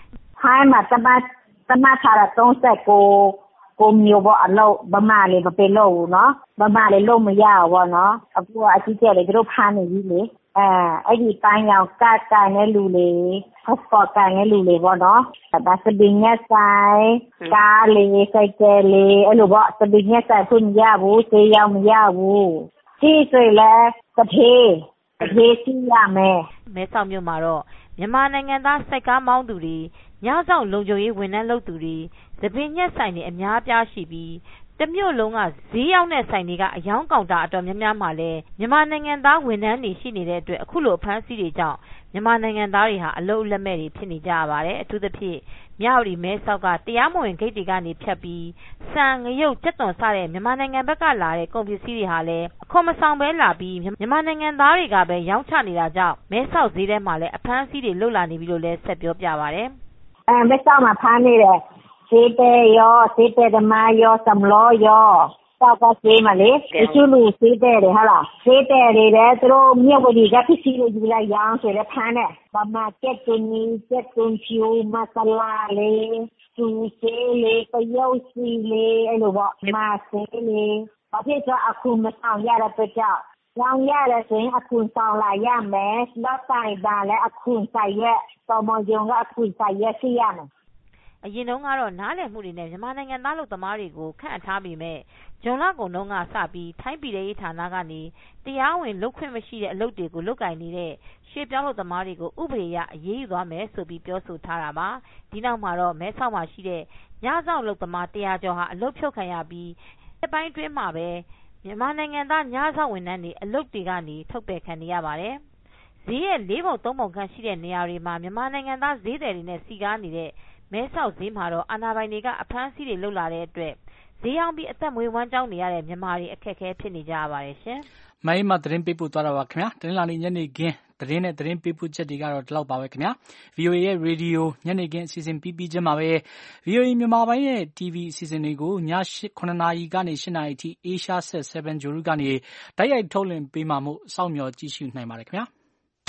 [SPEAKER 16] ထိုင်းမှာတမတမထားတာသုံးဆယ်ကိုကိုမျိုးပေါ့အလုပ်ဗမာလေးမပေးလို့ဘူးနော်ဗမာလေးလို့မရဘူးပေါ့နော်အခုအကြီးကျယ်လေးတို့ဖမ်းနေပြီလေအဲအဲ့ဒီတိုင်းရောက်ကတ်ကန်တဲ့လူလေး passport ကန်တဲ့လူလေးပေါ့နော်ဒါစပင်းနဲ့ဆိုင်ကားလေးစိုက်ကလေးအဲ့လိုပေါ့စပင်းနဲ့ဆိုင်ဖွင့်ရဘူးစေးရောက်မရဘူးစီးဆိုလဲတထေးတထေးစီးရမယ်
[SPEAKER 15] မဲဆောက်မြို့မှာတော့မြန်မာနိုင်ငံသားစိုက်ကားမောင်းသူတွေညဆောင်လုံခြုံရေးဝန်ထမ်းလုပ်သူတွေသပင်ညက်ဆိုင်တွေအများအပြားရှိပြီးတမြို့လုံးကဈေးရောက်တဲ့ဆိုင်တွေကအယောင်းကောင်တာအတော်များများမှာလည်းမြန်မာနိုင်ငံသားဝန်ထမ်းတွေရှိနေတဲ့အတွက်အခုလိုအဖမ်းဆီးတွေကြောင့်မြန်မာနိုင်ငံသားတွေဟာအလုပ်လက်မဲ့တွေဖြစ်နေကြရပါတယ်အထူးသဖြင့်မြဝတီမဲဆောက်ကတရားမဝင်ဂိတ်တွေကနေဖြတ်ပြီးစံငရုတ်ကြက်သွန်စတဲ့မြန်မာနိုင်ငံဘက်ကလာတဲ့ကုန်ပစ္စည်းတွေဟာလည်းအခွန်မဆောင်ပဲလာပြီးမြန်မာနိုင်ငံသားတွေကပဲရောင်းချနေတာကြောင့်မဲဆောက်ဈေးထဲမှာလည်းအဖမ်းအဆီးတွေလုပ်လာနေပြီလို့လည်းဆက်ပြောပြပါတယ်
[SPEAKER 16] အဲမဲဆောက်မှာဖမ်းနေတယ်ဈေးတဲရောဈေးတဲသမားရောစမလောရောတောက်ကဈေးမှာလေအကျလူဈေးတဲတယ်ဟာလားဈေးတဲတွေတဲ့သူတို့မြက်ဝတီကပစ္စည်းတွေယူလိုက်ရောင်းဆိုလည်းဖမ်းတယ်ဗမာကျက်တူနီကျက်တူဖြူမဆလာလေးသူစေးလေးပယုတ်စီလေးအဲ့လိုပေါ့မာစေးလေးဘာဖြစ်တော့အခုမဆောင်ရတဲ့အတွက်ကြောင့်ရောင်းရတဲ့ဆိုရင်အခုဆောင်လာရမယ်လောက်တိုင်ပါလဲအခုဆိုင်ရက်တော်မယုံကအခုဆိုင်ရက်စီရမယ်
[SPEAKER 15] အရင်တုန်းကတော့နားလည်မှုတွေနဲ့မြန်မာနိုင်ငံသားလူသမားတွေကိုခန့်ထားပြီးမဲ့ဂျွန်လကုန်တုန်းကစပြီးထိုင်းပြည်ထောင်ရေးဌာနကနေတရားဝင်လုပ်ခွင့်မရှိတဲ့အလုပ်တွေကိုလုပ်ကင်နေတဲ့ရွှေပြောင်းလူသမားတွေကိုဥပဒေအရအရေးယူသွားမယ်ဆိုပြီးပြောဆိုထားတာပါဒီနောက်မှာတော့မဲဆောက်မှာရှိတဲ့ညဆောင်လူသမားတရားကျော်ဟာအလုပ်ဖြုတ်ခံရပြီးအပိုင်းတွင်းမှာပဲမြန်မာနိုင်ငံသားညဆောင်ဝန်ထမ်းတွေအလုပ်တွေကနေထုတ်ပယ်ခံနေရပါတယ်ဈေးရဲ့လေးပုံသုံးပုံခန့်ရှိတဲ့နေရာတွေမှာမြန်မာနိုင်ငံသားဈေးသည်တွေနဲ့စီကားနေတဲ့မဲဆောက်ဈေးမှာတော့အာဏာပိုင်တွေကအဖမ်းဆီးတွေလုပ်လာတဲ့အတွက်ဈေးအောင်ပြီးအသက်မွေးဝမ်းကြောင်းနေရတဲ့မြန်မာတွေအခက်အခဲဖြစ်နေကြရပါတယ်ရှင်
[SPEAKER 2] ။မိုင်းမှာသတင်းပေးပို့သွားတာပါခင်ဗျာ။တင်းလာနေညနေခင်းသတင်းနဲ့သတင်းပေးပို့ချက်တွေကတော့ဒီလောက်ပါပဲခင်ဗျာ။ V O A ရဲ့ရေဒီယိုညနေခင်းအစီအစဉ်ပြီးပြီးချင်းမှာပဲ V O A မြန်မာပိုင်းရဲ့ T V အစီအစဉ်တွေကိုညခုနှစ်နာရီကနေ၈နာရီအထိ Asia Set 7 Joru ကနေတိုက်ရိုက်ထုတ်လွှင့်ပေးမှာမို့စောင့်မျှော်ကြည့်ရှုနိုင်ပါတယ်ခင်ဗျာ။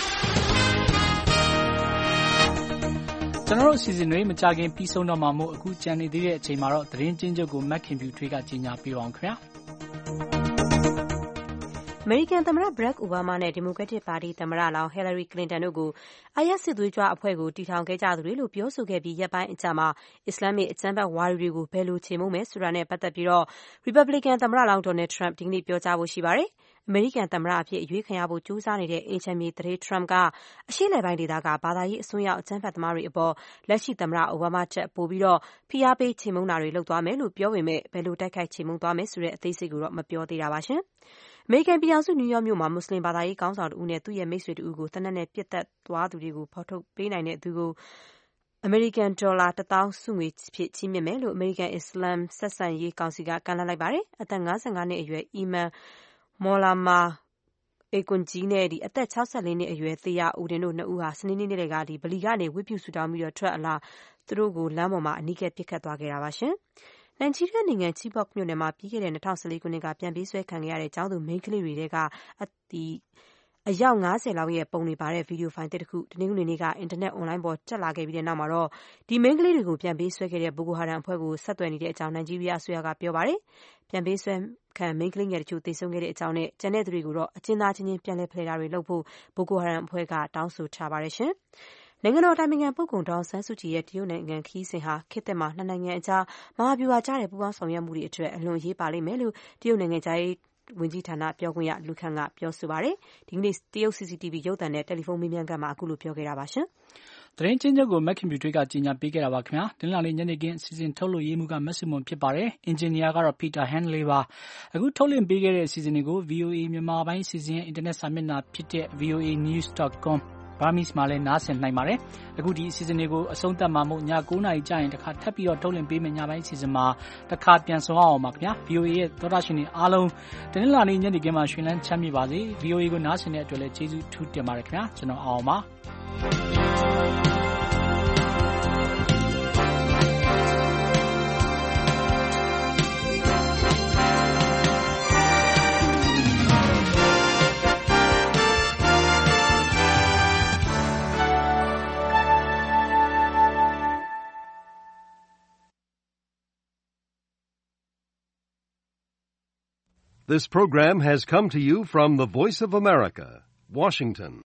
[SPEAKER 2] ကျွန်တော်တို့အစီအစဉ်တွေမကြခင်ပြီးဆုံးတော့မှာမို့အခုကြံနေသေးတဲ့အချိန်မှာတော့သတင်းချင်းချုပ်ကိုမက်ခင်ဖြူထွေးကကြီးညာပေးပါအောင်ခင်ဗျာ
[SPEAKER 3] အမေရိကန်သမ္မတ Barack Obama နဲ့ Democratic Party သမ္မတလောင်း Hillary Clinton တို့ကို အိုင်အက်စ် စစ်သွေးကြွအဖွဲ့ကိုတည်ထောင်ခဲ့ကြသူတွေလို့ပြောဆိုခဲ့ပြီးရက်ပိုင်းအကြာမှာအစ္စလာမ်မစ်အကြမ်းဖက်ဝါဒီတွေကိုဘယ်လိုချေမှုန်းမယ်ဆိုတာနဲ့ပတ်သက်ပြီးတော့ Republican သမ္မတလောင်း Donald Trump ဒီကနေ့ပြောကြားဖို့ရှိပါတယ်။အမေရိကန်သမ္မတအဖြစ်အရွေးခံရဖို့ကြိုးစားနေတဲ့အိမ်ခြံမြေသူဌေး Trump ကအရှေ့အလယ်ပိုင်းဒေသကဘာသာရေးအစွန်းရောက်အကြမ်းဖက်သမားတွေအပေါ်လက်ရှိသမ္မတ Obama ထက်ပိုပြီးတော့ဖိအားပေးချေမှုန်းတာတွေလုပ်သွားမယ်လို့ပြောပေမဲ့ဘယ်လိုတိုက်ခိုက်ချေမှုန်းသွားမယ်ဆိုတဲ့အသေးစိတ်ကိုတော့မပြောသေးတာပါရှင်။အမေရိကန်ပြည်ထောင်စုနယူးယောက်မြို့မှာမွတ်စလင်ဘာသာရေးခေါင်းဆောင်တဦးနဲ့သူ့ရဲ့မိတ်ဆွေတဦးကိုသေနတ်နဲ့ပစ်သတ်သွားသူတွေကိုဖော်ထုတ်ပေးနိုင်တဲ့သူကိုအမေရိကန်ဒေါ်လာတစ်သောင်းဆုငွေဖြစ်ချီးမြှင့်မယ်လို့အမေရိကန်အစ္စလာမ်ဆက်ဆံရေးကောင်စီကကမ်းလှမ်းလိုက်ပါတယ်။အသက်၅၅နှစ်အရွယ်အီမန်မော်လာမာအေကွန်ဂျီနဲ့ဒီအသက်၆၄နှစ်အရွယ်သေယာဦးတင်တို့နှစ်ဦးဟာစနေနေ့နေ့ကဒီဗလီကနေဝတ်ပြုဆုတောင်းပြီးတော့ထွက်အလာသူတို့ကိုလမ်းပေါ်မှာအနီးကပ်ပစ်ခတ်သွားခဲ့တာပါရှင်။နိုင်ဂျီးရီးယားနိုင်ငံချီဘော့မြို့နယ်မှာပြီးခဲ့တဲ့၂၀၁၄ခုနှစ်ကပြန်ပေးဆွဲခံခဲ့ရတဲ့ကျောင်းသူမိန်းကလေးတွေထဲကအတီအယောက်၅၀လောက်ရဲ့ပုံတွေပါတဲ့ဗီဒီယိုဖိုင်တစ်ခုတနင်္ဂနွေနေ့ကအင်တာနက်အွန်လိုင်းပေါ်တက်လာခဲ့ပြီးတဲ့နောက်မှာတော့ဒီမိန်းကလေးတွေကိုပြန်ပေးဆွဲခဲ့တဲ့ဘိုကိုဟာရမ်အဖွဲ့ကိုဆက်သွယ်နေတဲ့အကြောင်းနိုင်ဂျီးရီးယားအစိုးရကပြောပါတယ်။ပြန်ပေးဆွဲခံမိန်းကလေးငယ်တချို့သေဆုံးခဲ့တဲ့အကြောင်းနဲ့ကျန်တဲ့သူတွေကိုတော့အကျဉ်းသားချင်းချင်းပြန်လည်ဖလှယ်တာတွေလုပ်ဖို့ဘိုကိုဟာရမ်အဖွဲ့ကတောင်းဆိုထားပါတယ်ရှင်။နိုင်ငံတော်အတိုင်ပင်ခံပုဂ္ဂိုလ်ဒေါ်အောင်ဆန်းစုကြည်ရဲ့တရုတ်နိုင်ငံခရီးစဉ်ဟာခေတ်သစ်မှာနှစ်နိုင်ငံအကြားမဟာဗျူဟာကျတဲ့ပူးပေါင်းဆောင်ရွက်မှုတွေအတွက်အလွန်အရေးပါလိမ့်မယ်လို့တရုတ်နိုင်ငံခြားရေးဝန်ကြီးဌာနပြောခွင့်ရလူခန့်ကပြောဆိုပါတယ်။ဒီကနေ့တရုတ် C C T V ရုပ်သံနဲ့တယ်လီဖုန်းမေးမြန်းခန်းမှာအခုလိုပြောခဲ့တာပါရှင်
[SPEAKER 2] ။သတင်းချင်းချုပ်ကိုမက်ခင်ဖြူထွေးကကြီးညာပေးခဲ့တာပါခင်ဗျာ။တင်လာလေးညနေခင်းအစီအစဉ်ထုတ်လို့ရေးမှုကမက်ဆီမွန်ဖြစ်ပါတယ်။အင်ဂျင်နီယာကတော့ပီတာဟန်လေးပါ။အခုထုတ်လွှင့်ပေးခဲ့တဲ့အစီအစဉ်တွေကို V O A မြန်မာပိုင်းအစီအစဉ်ရဲ့အင်တာနက်စာမျက်နှာဖြစ်တဲ့ v o a news dot com Burmese မှာလည်းနားဆင်နိုင်ပါတယ်။အခုဒီအစီအစဉ်တွေကိုအဆုံးသတ်မှာမို့ည၉နာရီကြာရင်တစ်ခါထပ်ပြီးတော့ထုတ်လွှင့်ပေးမယ်ညပိုင်းအစီအစဉ်မှာတစ်ခါပြန်ဆောင်အောင်ပါခင်ဗျာ။ V O A ရဲ့သောတာရှင်တွေအားလုံးတနင်္လာနေ့ညနေခင်းမှာရှင်လန်းချမ်းမြေပါစေ။ V O A ကိုနားဆင်တဲ့အတွက်လည်းကျေးဇူးထူးတင်ပါတယ်ခင်ဗျာ။ကျွန်တော်အောင်ပါ
[SPEAKER 1] This program has come to you from the Voice of America, Washington.